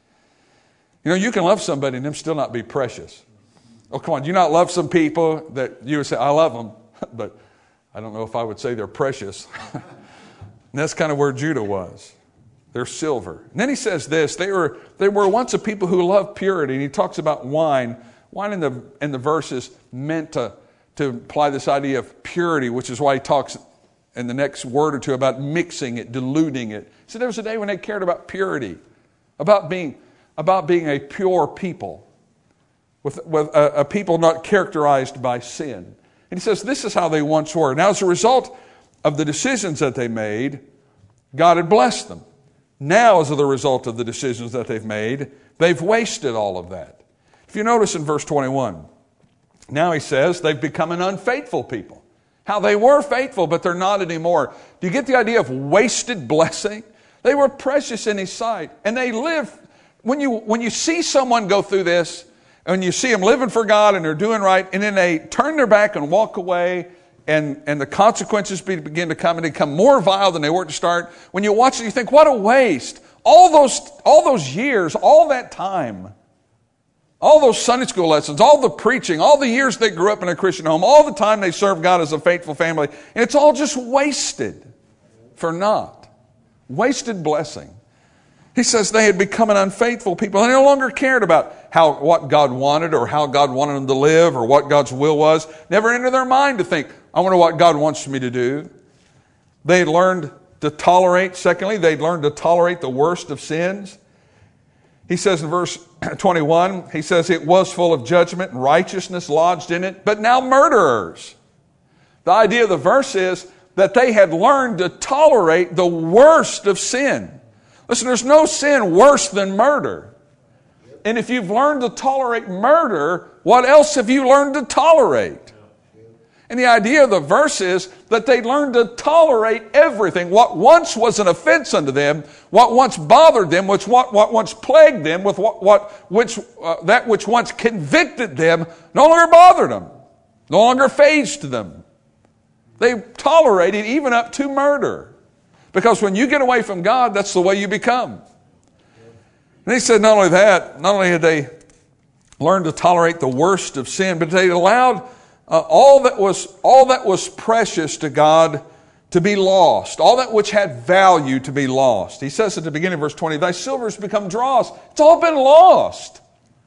You know, you can love somebody and them still not be precious. Oh, come on, do you not love some people that you would say, I love them, but I don't know if I would say they're precious. And that's kind of where Judah was. They're silver. And then he says this, they were they were once a people who loved purity. And he talks about wine. Wine in the in the verse is meant to, to imply this idea of purity, which is why he talks in the next word or two about mixing it, diluting it. So there was a day when they cared about purity, about being, about being a pure people, with, with a, a people not characterized by sin. And he says this is how they once were. Now as a result of the decisions that they made, God had blessed them. Now as a result of the decisions that they've made, they've wasted all of that. If you notice in verse twenty-one, now he says they've become an unfaithful people. How they were faithful, but they're not anymore. Do you get the idea of wasted blessing? They were precious in His sight. And they live, when you, when you see someone go through this, and you see them living for God and they're doing right, and then they turn their back and walk away, and, and the consequences begin to come and they become more vile than they were to start. When you watch it, you think, what a waste. All those, all those years, all that time, all those Sunday school lessons, all the preaching, all the years they grew up in a Christian home, all the time they served God as a faithful family, and it's all just wasted for naught. Wasted blessing. He says they had become an unfaithful people. They no longer cared about how what God wanted or how God wanted them to live or what God's will was. Never entered their mind to think, I wonder what God wants me to do. They had learned to tolerate, secondly, they'd learned to tolerate the worst of sins. He says in verse twenty-one, he says it was full of judgment and righteousness lodged in it, but now murderers. The idea of the verse is that they had learned to tolerate the worst of sin. Listen, there's no sin worse than murder. And if you've learned to tolerate murder, what else have you learned to tolerate? And the idea of the verse is that they learned to tolerate everything. What once was an offense unto them, what once bothered them, which what, what once plagued them, with what, what which uh, that which once convicted them, no longer bothered them, no longer fazed them. They tolerated even up to murder. Because when you get away from God, that's the way you become. And he said not only that, not only had they learned to tolerate the worst of sin, but they allowed Uh, all that was all that was precious to God to be lost, all that which had value to be lost. He says at the beginning of verse twenty, thy silver has become dross. It's all been lost.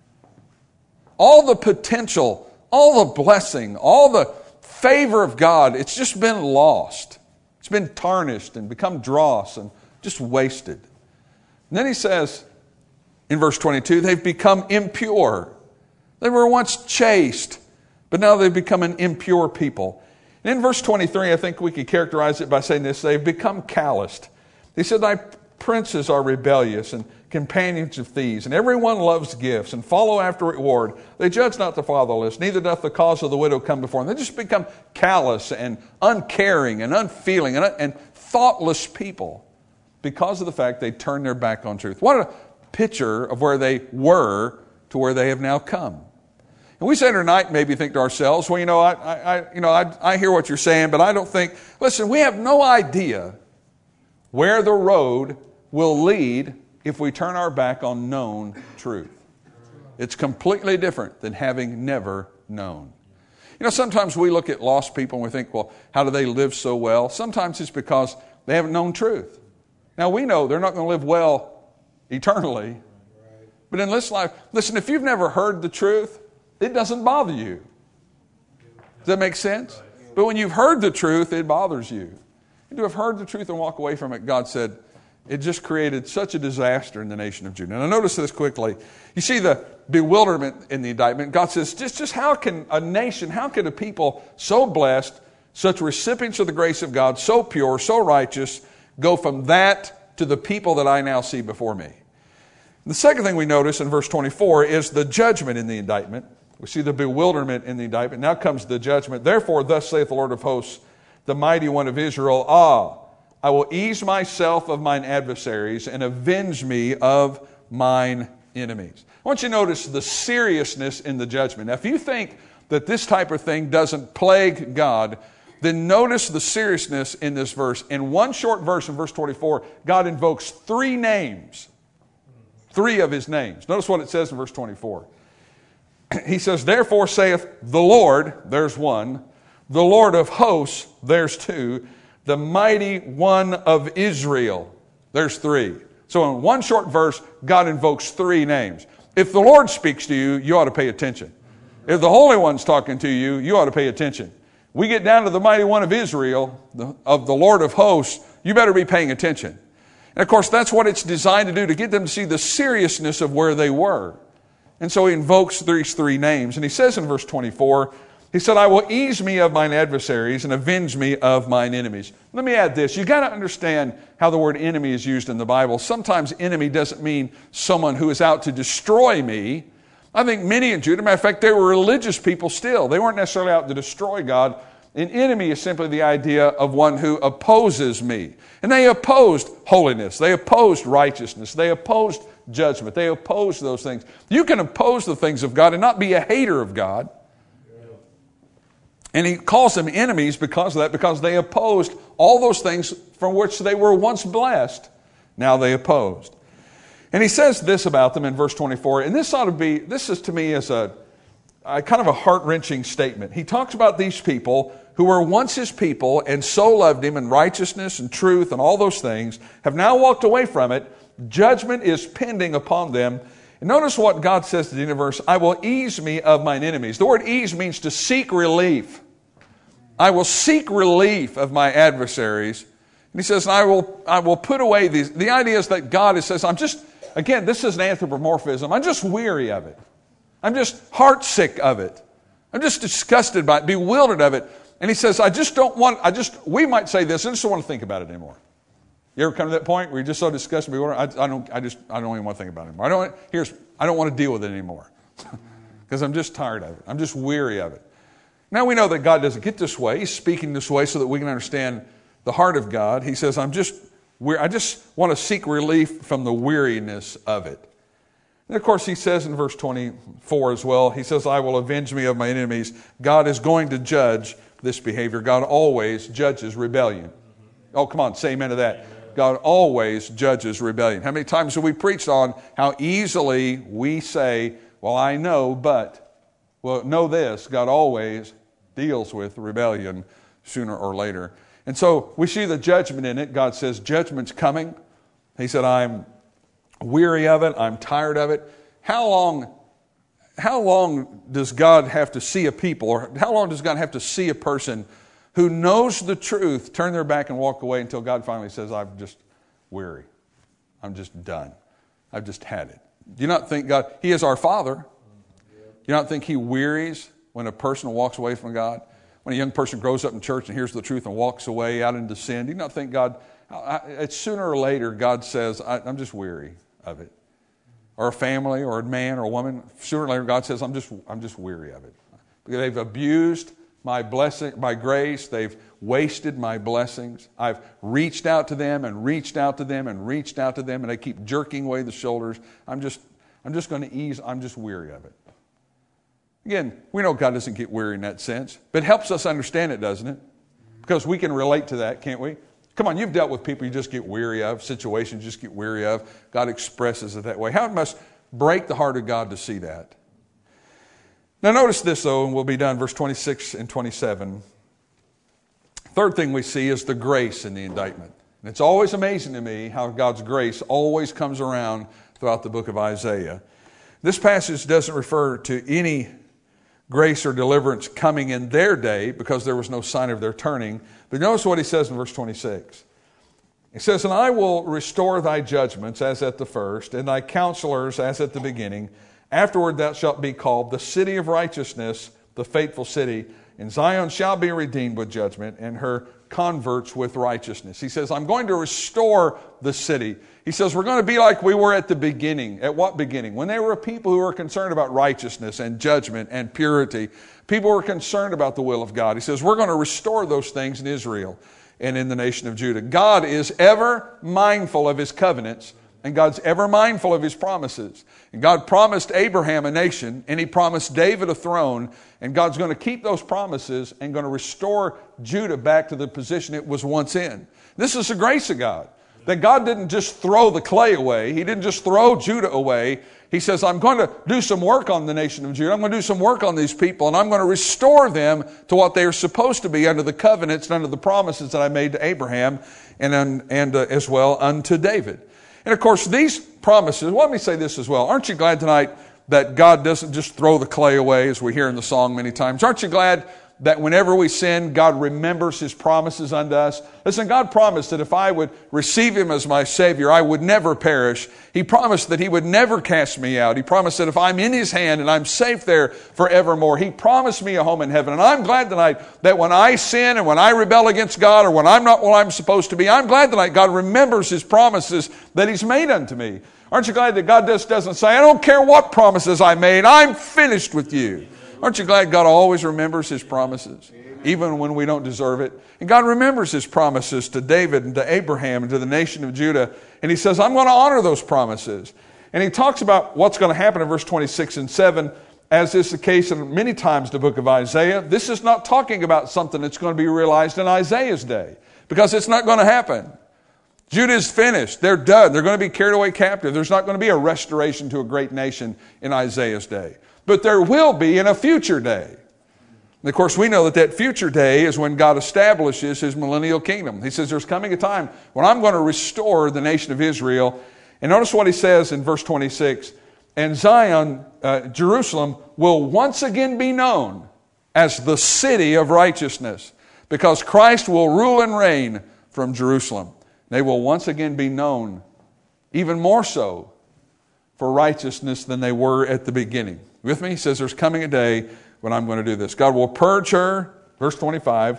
All the potential, all the blessing, all the favor of God, it's just been lost. It's been tarnished and become dross and just wasted. And then he says in verse twenty-two, they've become impure. They were once chaste, but now they've become an impure people. And in verse twenty-three, I think we could characterize it by saying this, they've become calloused. He said, thy princes are rebellious and companions of thieves, and everyone loves gifts and follow after reward. They judge not the fatherless, neither doth the cause of the widow come before them. They just become callous and uncaring and unfeeling and, and thoughtless people because of the fact they turned their back on truth. What a picture of where they were to where they have now come. And we say tonight, maybe think to ourselves, well, you know, I, I, you know, I, I hear what you're saying, but I don't think, listen, we have no idea where the road will lead if we turn our back on known truth. It's completely different than having never known. You know, sometimes we look at lost people and we think, well, how do they live so well? Sometimes it's because they haven't known truth. Now, we know they're not going to live well eternally. But in this life, listen, if you've never heard the truth, it doesn't bother you. Does that make sense? But when you've heard the truth, it bothers you. And to have heard the truth and walk away from it, God said, it just created such a disaster in the nation of Judah. And I notice this quickly. You see the bewilderment in the indictment. God says, just, just how can a nation, how can a people so blessed, such recipients of the grace of God, so pure, so righteous, go from that to the people that I now see before me? The second thing we notice in verse twenty-four is the judgment in the indictment. We see the bewilderment in the indictment. Now comes the judgment. Therefore, thus saith the Lord of hosts, the mighty one of Israel, ah, I will ease myself of mine adversaries and avenge me of mine enemies. I want you to notice the seriousness in the judgment. Now, if you think that this type of thing doesn't plague God, then notice the seriousness in this verse. In one short verse in verse twenty-four, God invokes three names. Three of his names. Notice what it says in verse twenty-four. He says, therefore saith the Lord, there's one, the Lord of hosts, there's two, the mighty one of Israel, there's three. So in one short verse, God invokes three names. If the Lord speaks to you, you ought to pay attention. If the Holy One's talking to you, you ought to pay attention. We get down to the mighty one of Israel, the, of the Lord of hosts, you better be paying attention. And of course, that's what it's designed to do, to get them to see the seriousness of where they were. And so he invokes these three names. And he says in verse twenty-four, he said, I will ease me of mine adversaries and avenge me of mine enemies. Let me add this. You've got to understand how the word enemy is used in the Bible. Sometimes enemy doesn't mean someone who is out to destroy me. I think many in Judah, matter of fact, they were religious people still. They weren't necessarily out to destroy God. An enemy is simply the idea of one who opposes me. And they opposed holiness. They opposed righteousness. They opposed judgment. They opposed those things. You can oppose the things of God and not be a hater of God. And he calls them enemies because of that, because they opposed all those things from which they were once blessed. Now they opposed. And he says this about them in verse twenty-four, and this ought to be, this is to me as a, a kind of a heart-wrenching statement. He talks about these people who were once his people and so loved him in righteousness and truth and all those things, have now walked away from it. Judgment is pending upon them. And notice what God says to the universe, I will ease me of mine enemies. The word ease means to seek relief. I will seek relief of my adversaries. And he says, I will, I will put away these. The idea is that God says, I'm just, again, this is an anthropomorphism. I'm just weary of it. I'm just heartsick of it. I'm just disgusted by it, bewildered of it. And he says, I just don't want, I just, we might say this, I just don't want to think about it anymore. You ever come to that point where you're just so disgusted, I, I don't, I just, I don't even want to think about it anymore. I don't, here's, I don't want to deal with it anymore. Because I'm just tired of it. I'm just weary of it. Now we know that God doesn't get this way. He's speaking this way so that we can understand the heart of God. He says, I'm just, I just want to seek relief from the weariness of it. And of course, he says in verse twenty-four as well, he says, I will avenge me of my enemies. God is going to judge this behavior. God always judges rebellion. Oh, come on, say amen to that. God always judges rebellion. How many times have we preached on how easily we say, well, I know, but, well, know this, God always deals with rebellion sooner or later. And so we see the judgment in it. God says, judgment's coming. He said, I'm weary of it. I'm tired of it. How long, how long does God have to see a people, or how long does God have to see a person who knows the truth, turn their back and walk away until God finally says, I'm just weary. I'm just done. I've just had it. Do you not think God, He is our Father. Do you not think He wearies when a person walks away from God? When a young person grows up in church and hears the truth and walks away out into sin, do you not think God, it's sooner or later God says, I'm just weary of it? Or a family or a man or a woman, sooner or later God says, I'm just, I'm just weary of it. Because they've abused my blessing, my grace. They've wasted my blessings. I've reached out to them and reached out to them and reached out to them, and they keep jerking away the shoulders. I'm just, I'm just going to ease. I'm just weary of it. Again, we know God doesn't get weary in that sense, but it helps us understand it, doesn't it? Because we can relate to that, can't we? Come on, you've dealt with people you just get weary of, situations you just get weary of. God expresses it that way. How it must break the heart of God to see that. Now notice this, though, and we'll be done, verse twenty-six and twenty-seven. Third thing we see is the grace in the indictment. And it's always amazing to me how God's grace always comes around throughout the book of Isaiah. This passage doesn't refer to any grace or deliverance coming in their day because there was no sign of their turning. But notice what he says in verse twenty-six. He says, and I will restore thy judgments as at the first, and thy counselors as at the beginning. Afterward thou shalt be called the city of righteousness, the faithful city. And Zion shall be redeemed with judgment, and her converts with righteousness. He says, I'm going to restore the city. He says, we're going to be like we were at the beginning. At what beginning? When they were a people who were concerned about righteousness and judgment and purity. People were concerned about the will of God. He says, we're going to restore those things in Israel and in the nation of Judah. God is ever mindful of His covenants, and God's ever mindful of His promises. And God promised Abraham a nation, and He promised David a throne, and God's going to keep those promises and going to restore Judah back to the position it was once in. This is the grace of God. That God didn't just throw the clay away. He didn't just throw Judah away. He says, I'm going to do some work on the nation of Judah. I'm going to do some work on these people, and I'm going to restore them to what they are supposed to be under the covenants and under the promises that I made to Abraham and, and uh, as well unto David. And of course, these promises, well, let me say this as well. Aren't you glad tonight that God doesn't just throw the clay away, as we hear in the song many times? Aren't you glad that whenever we sin, God remembers His promises unto us? Listen, God promised that if I would receive Him as my Savior, I would never perish. He promised that He would never cast me out. He promised that if I'm in His hand and I'm safe there forevermore, He promised me a home in heaven. And I'm glad tonight that when I sin and when I rebel against God or when I'm not what I'm supposed to be, I'm glad tonight God remembers His promises that He's made unto me. Aren't you glad that God just doesn't say, I don't care what promises I made, I'm finished with you. Aren't you glad God always remembers His promises, even when we don't deserve it? And God remembers His promises to David and to Abraham and to the nation of Judah. And He says, I'm going to honor those promises. And He talks about what's going to happen in verse twenty-six and seven, as is the case in many times in the book of Isaiah. This is not talking about something that's going to be realized in Isaiah's day, because it's not going to happen. Judah is finished. They're done. They're going to be carried away captive. There's not going to be a restoration to a great nation in Isaiah's day. But there will be in a future day. And of course, we know that that future day is when God establishes His millennial kingdom. He says there's coming a time when I'm going to restore the nation of Israel. And notice what He says in verse twenty-six. And Zion, uh, Jerusalem, will once again be known as the city of righteousness, because Christ will rule and reign from Jerusalem. They will once again be known, even more so, for righteousness than they were at the beginning. With me? He says there's coming a day when I'm going to do this. God will purge her, verse twenty-five.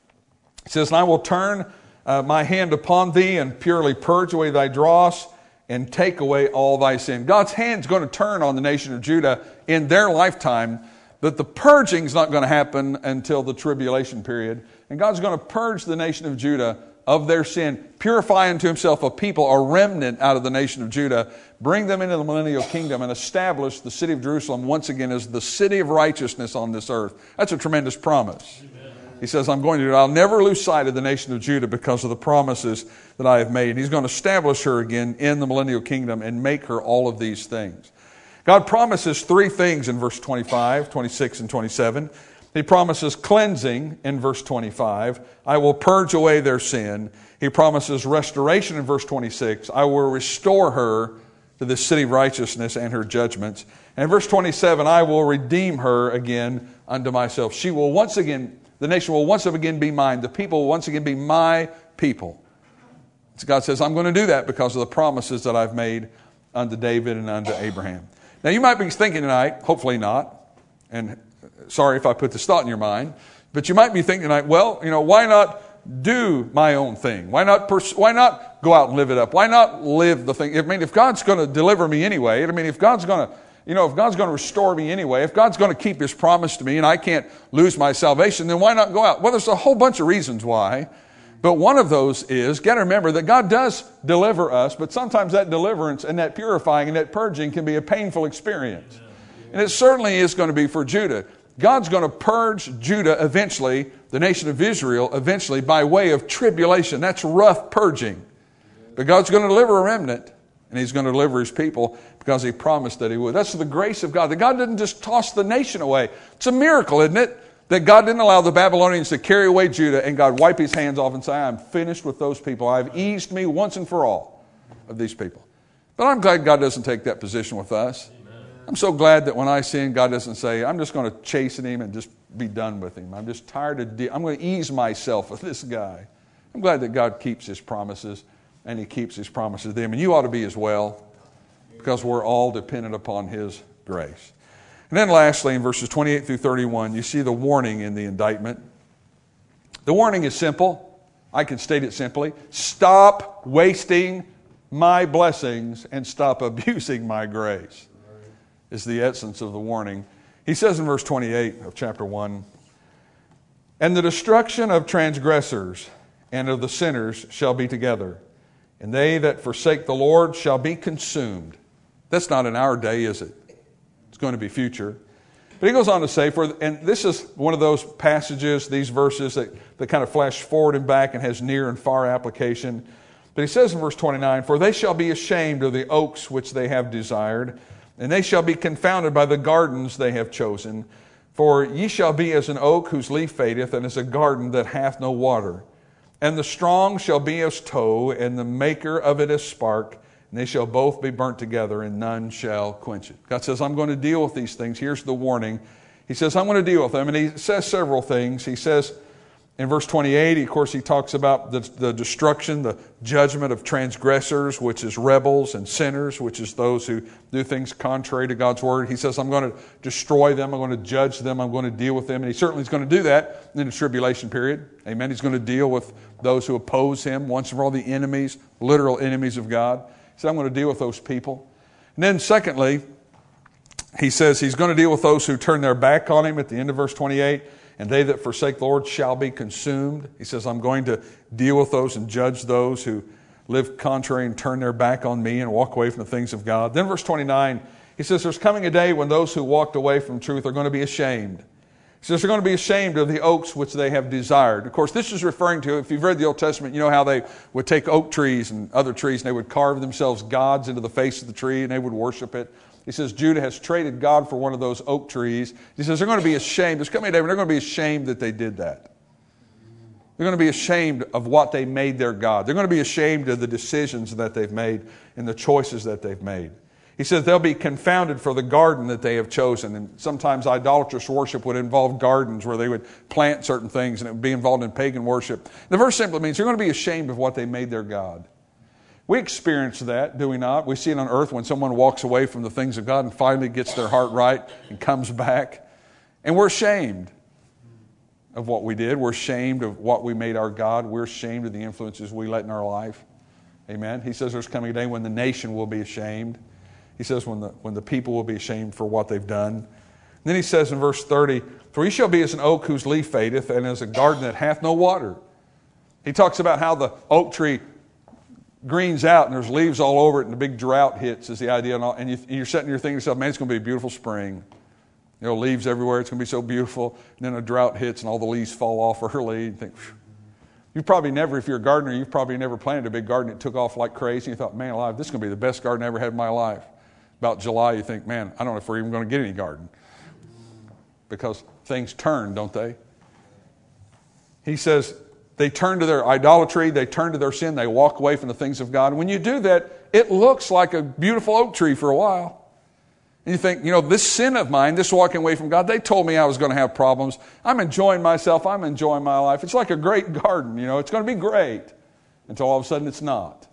He says, and I will turn uh, my hand upon thee and purely purge away thy dross and take away all thy sin. God's hand's going to turn on the nation of Judah in their lifetime, That the purging is not going to happen until the tribulation period. And God's going to purge the nation of Judah of their sin, purify unto himself a people, a remnant out of the nation of Judah, bring them into the millennial kingdom, and establish the city of Jerusalem once again as the city of righteousness on this earth. That's a tremendous promise. Amen. He says, I'm going to do it. I'll never lose sight of the nation of Judah because of the promises that I have made. And he's going to establish her again in the millennial kingdom and make her all of these things. God promises three things in verse twenty-five, twenty-six, and twenty-seven. He promises cleansing in verse twenty-five. I will purge away their sin. He promises restoration in verse twenty-six. I will restore her to the city of righteousness and her judgments. And in verse twenty-seven, I will redeem her again unto myself. She will once again, the nation will once again be mine. The people will once again be my people. So God says, I'm going to do that because of the promises that I've made unto David and unto Abraham. Now you might be thinking tonight, hopefully not, and sorry if I put this thought in your mind, but you might be thinking tonight, well, you know, why not do my own thing? Why not pers- why not go out and live it up? Why not live the thing? I mean, if God's going to deliver me anyway, I mean, if God's going to, you know, if God's going to restore me anyway, if God's going to keep his promise to me and I can't lose my salvation, then why not go out? Well, there's a whole bunch of reasons why. But one of those is, got to remember that God does deliver us, but sometimes that deliverance and that purifying and that purging can be a painful experience. And it certainly is going to be for Judah. God's going to purge Judah eventually, the nation of Israel eventually, by way of tribulation. That's rough purging. But God's going to deliver a remnant, and he's going to deliver his people because he promised that he would. That's the grace of God. That God didn't just toss the nation away. It's a miracle, isn't it? That God didn't allow the Babylonians to carry away Judah and God wipe his hands off and say, I'm finished with those people. I've eased me once and for all of these people. But I'm glad God doesn't take that position with us. Amen. I'm so glad that when I sin, God doesn't say, I'm just going to chasten him and just be done with him. I'm just tired of, de- I'm going to ease myself with this guy. I'm glad that God keeps his promises and he keeps his promises to them. And you ought to be as well, because we're all dependent upon his grace. And then lastly, in verses twenty-eight through thirty-one, you see the warning in the indictment. The warning is simple. I can state it simply. Stop wasting my blessings and stop abusing my grace, is the essence of the warning. He says in verse twenty-eight of chapter one, and the destruction of transgressors and of the sinners shall be together, and they that forsake the Lord shall be consumed. That's not in our day, is it? It's going to be future. But he goes on to say, for, and this is one of those passages, these verses that, that kind of flash forward and back and has near and far application. But he says in verse twenty-nine, for they shall be ashamed of the oaks which they have desired, and they shall be confounded by the gardens they have chosen. For ye shall be as an oak whose leaf fadeth, and as a garden that hath no water. And the strong shall be as tow, and the maker of it as spark, and they shall both be burnt together, and none shall quench it. God says, I'm going to deal with these things. Here's the warning. He says, I'm going to deal with them. And he says several things. He says in verse twenty-eight, of course, he talks about the, the destruction, the judgment of transgressors, which is rebels, and sinners, which is those who do things contrary to God's word. He says, I'm going to destroy them. I'm going to judge them. I'm going to deal with them. And he certainly is going to do that in the tribulation period. Amen. He's going to deal with those who oppose him, once and for all, the enemies, literal enemies of God. He said, I'm going to deal with those people. And then secondly, he says he's going to deal with those who turn their back on him at the end of verse twenty-eight. And they that forsake the Lord shall be consumed. He says, I'm going to deal with those and judge those who live contrary and turn their back on me and walk away from the things of God. Then verse twenty-nine, he says, there's coming a day when those who walked away from truth are going to be ashamed. He says they're going to be ashamed of the oaks which they have desired. Of course, this is referring to, if you've read the Old Testament, you know how they would take oak trees and other trees and they would carve themselves gods into the face of the tree and they would worship it. He says Judah has traded God for one of those oak trees. He says they're going to be ashamed. There's coming a day when they're going to be ashamed that they did that. They're going to be ashamed of what they made their God. They're going to be ashamed of the decisions that they've made and the choices that they've made. He says they'll be confounded for the garden that they have chosen. And sometimes idolatrous worship would involve gardens where they would plant certain things and it would be involved in pagan worship. The verse simply means they're going to be ashamed of what they made their God. We experience that, do we not? We see it on earth when someone walks away from the things of God and finally gets their heart right and comes back. And we're ashamed of what we did. We're ashamed of what we made our God. We're ashamed of the influences we let in our life. Amen. He says there's coming a day when the nation will be ashamed. He says when the when the people will be ashamed for what they've done. then he says in verse thirty, for he shall be as an oak whose leaf fadeth, and as a garden that hath no water. He talks about how the oak tree greens out and there's leaves all over it and the big drought hits is the idea. And, all, and you, you're sitting there thinking to yourself, man, it's going to be a beautiful spring. You know, leaves everywhere. It's going to be so beautiful. And then a drought hits and all the leaves fall off early. You think, phew. You've probably never, if you're a gardener, you've probably never planted a big garden that took off like crazy. You thought, man alive, this is going to be the best garden I ever had in my life. About July, you think, man, I don't know if we're even going to get any garden. Because things turn, don't they? He says, they turn to their idolatry, they turn to their sin, they walk away from the things of God. And when you do that, it looks like a beautiful oak tree for a while. And you think, you know, this sin of mine, this walking away from God, they told me I was going to have problems. I'm enjoying myself. I'm enjoying my life. It's like a great garden, you know. It's going to be great until all of a sudden it's not.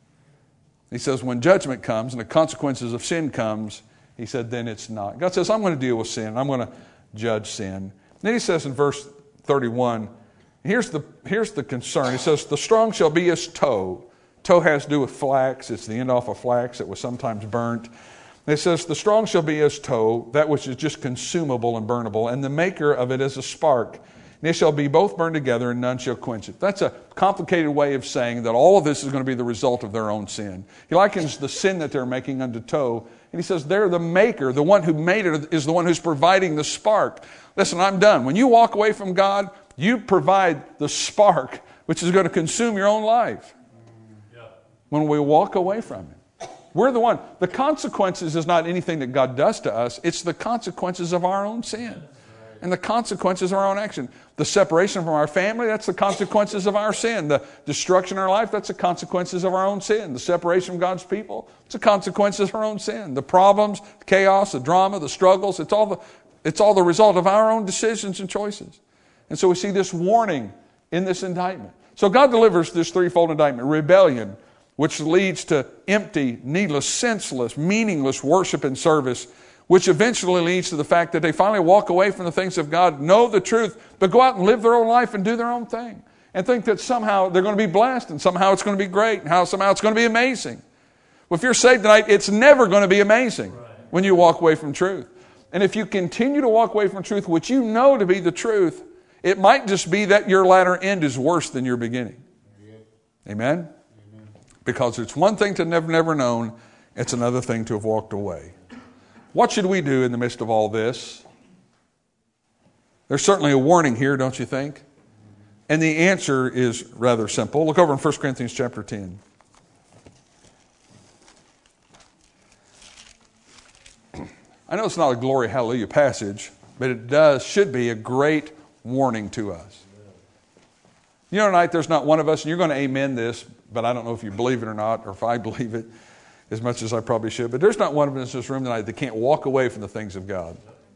He says when judgment comes and the consequences of sin comes, he said, then it's not. God says, I'm going to deal with sin. I'm going to judge sin. Then he says in verse thirty-one, here's the, here's the concern. He says, the strong shall be as tow. Tow has to do with flax. It's the end off of flax that was sometimes burnt. It says, the strong shall be as tow, that which is just consumable and burnable, and the maker of it as a spark. And they shall be both burned together, and none shall quench it. That's a complicated way of saying that all of this is going to be the result of their own sin. He likens the sin that they're making unto tow, and he says, they're the maker. The one who made it is the one who's providing the spark. Listen, I'm done. When you walk away from God, you provide the spark, which is going to consume your own life. Yeah. When we walk away from Him. We're the one. The consequences is not anything that God does to us. It's the consequences of our own sin. And the consequences of our own action. The separation from our family, that's the consequences of our sin. The destruction of our life, that's the consequences of our own sin. The separation from God's people, it's the consequences of our own sin. The problems, the chaos, the drama, the struggles, it's all the, it's all the result of our own decisions and choices. And so we see this warning in this indictment. So God delivers this threefold indictment. Rebellion, which leads to empty, needless, senseless, meaningless worship and service, which eventually leads to the fact that they finally walk away from the things of God, know the truth, but go out and live their own life and do their own thing. And think that somehow they're going to be blessed and somehow it's going to be great and how somehow it's going to be amazing. Well, if you're saved tonight, it's never going to be amazing when you walk away from truth. And if you continue to walk away from truth, which you know to be the truth, it might just be that your latter end is worse than your beginning. Amen? Because it's one thing to never, never known. It's another thing to have walked away. What should we do in the midst of all this? There's certainly a warning here, don't you think? And the answer is rather simple. Look over in First Corinthians chapter ten. I know it's not a glory hallelujah passage, but it does, should be a great warning to us. You know, tonight there's not one of us, and you're going to amen this, but I don't know if you believe it or not, or if I believe it as much as I probably should. But there's not one of us in this room tonight that can't walk away from the things of God.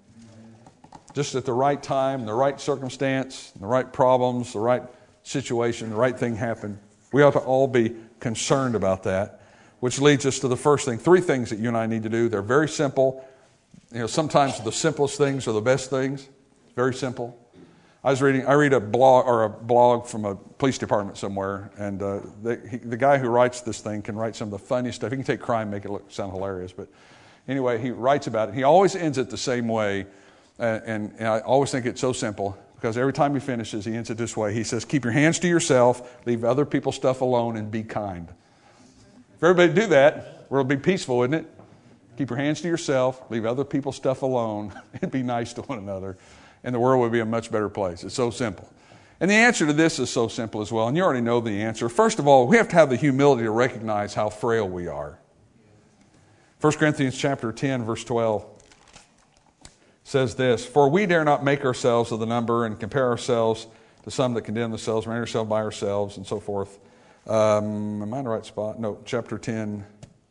Just at the right time, the right circumstance, the right problems, the right situation, the right thing happen. We ought to all be concerned about that, which leads us to the first thing. Three things that you and I need to do. They're very simple. You know, sometimes the simplest things are the best things. Very simple. I was reading. I read a blog or a blog from a police department somewhere, and uh, they, he, the guy who writes this thing can write some of the funniest stuff. He can take crime, make it look sound hilarious. But anyway, he writes about it. He always ends it the same way, uh, and, and I always think it's so simple because every time he finishes, he ends it this way. He says, "Keep your hands to yourself, leave other people's stuff alone, and be kind." If everybody do that, we'll be peaceful, wouldn't it? Keep your hands to yourself, leave other people's stuff alone, and be nice to one another. And the world would be a much better place. It's so simple. And the answer to this is so simple as well. And you already know the answer. First of all, we have to have the humility to recognize how frail we are. First Corinthians chapter ten, verse twelve says this, "For we dare not make ourselves of the number and compare ourselves to some that condemn themselves, rank ourselves by ourselves," and so forth. Um, am I in the right spot? No, chapter ten,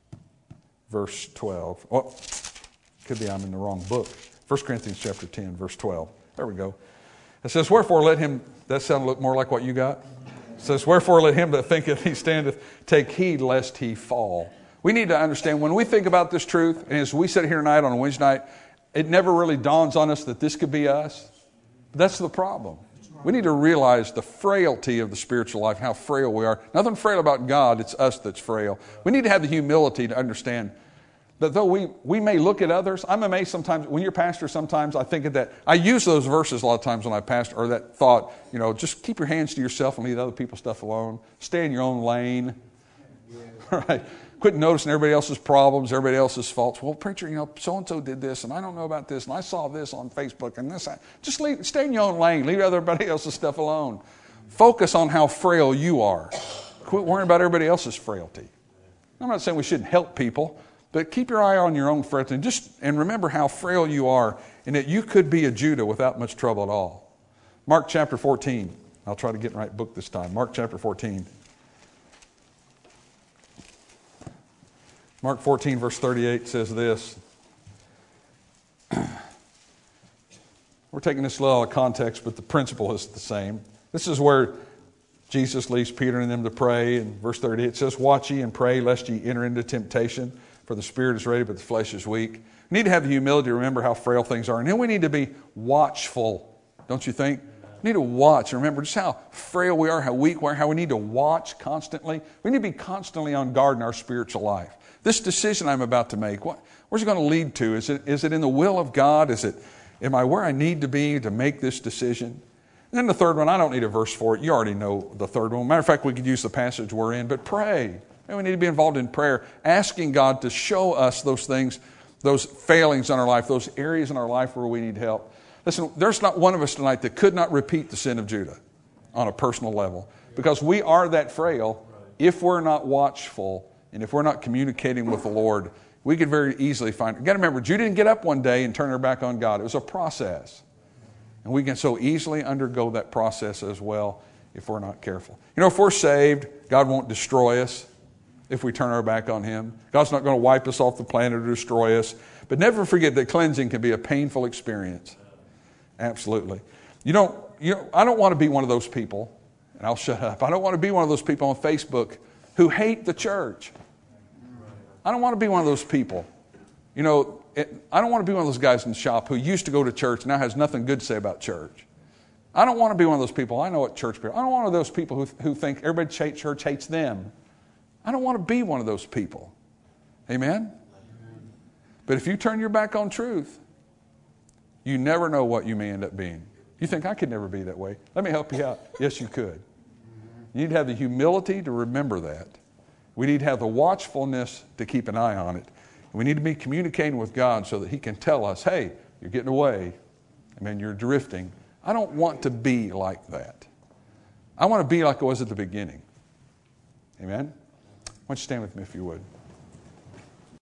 verse twelve. Oh, could be I'm in the wrong book. First Corinthians chapter ten, verse twelve. There we go. It says, "Wherefore let him," that sound look more like what you got? It says, "Wherefore let him that thinketh he standeth take heed lest he fall." We need to understand when we think about this truth, and as we sit here tonight on a Wednesday night, it never really dawns on us that this could be us. But that's the problem. We need to realize the frailty of the spiritual life, how frail we are. Nothing frail about God, it's us that's frail. We need to have the humility to understand But though we, we may look at others, I'm amazed sometimes, when you're pastor, sometimes I think of that. I use those verses a lot of times when I pastor, or that thought, you know, just keep your hands to yourself and leave other people's stuff alone. Stay in your own lane. Yeah. Right? Quit noticing everybody else's problems, everybody else's faults. Well, preacher, you know, so-and-so did this, and I don't know about this, and I saw this on Facebook, and this. Just leave, stay in your own lane. Leave everybody else's stuff alone. Focus on how frail you are. Quit worrying about everybody else's frailty. I'm not saying we shouldn't help people, but keep your eye on your own frailty. And just and remember how frail you are, and that you could be a Judah without much trouble at all. Mark chapter fourteen. I'll try to get in the right book this time. Mark chapter fourteen. Mark fourteen, verse thirty-eight says this. We're taking this a little out of context, but the principle is the same. This is where Jesus leaves Peter and them to pray. In verse thirty-eight, it says, "Watch ye and pray, lest ye enter into temptation. For the spirit is ready, but the flesh is weak." We need to have the humility to remember how frail things are. And then we need to be watchful, don't you think? We need to watch and remember just how frail we are, how weak we are, how we need to watch constantly. We need to be constantly on guard in our spiritual life. This decision I'm about to make, what, where's it going to lead to? Is it, is it in the will of God? Is it, am I where I need to be to make this decision? And then the third one, I don't need a verse for it. You already know the third one. Matter of fact, we could use the passage we're in, but pray. And we need to be involved in prayer, asking God to show us those things, those failings in our life, those areas in our life where we need help. Listen, there's not one of us tonight that could not repeat the sin of Judah on a personal level, because we are that frail. If we're not watchful and if we're not communicating with the Lord, we could very easily find. You got to remember, Judah didn't get up one day and turn her back on God. It was a process. And we can so easily undergo that process as well if we're not careful. You know, if we're saved, God won't destroy us if we turn our back on Him. God's not going to wipe us off the planet or destroy us. But never forget that cleansing can be a painful experience. Absolutely. You don't, you know, I don't want to be one of those people, and I'll shut up. I don't want to be one of those people on Facebook who hate the church. I don't want to be one of those people. You know, it, I don't want to be one of those guys in the shop who used to go to church and now has nothing good to say about church. I don't want to be one of those people. I know what church people. I don't want one of those people who, who think everybody at church hates them. I don't want to be one of those people. Amen? But if you turn your back on truth, you never know what you may end up being. You think, I could never be that way. Let me help you out. Yes, you could. You need to have the humility to remember that. We need to have the watchfulness to keep an eye on it. We need to be communicating with God so that He can tell us, hey, you're getting away. I mean, you're drifting. I don't want to be like that. I want to be like I was at the beginning. Amen? Why don't you stand with me if you would.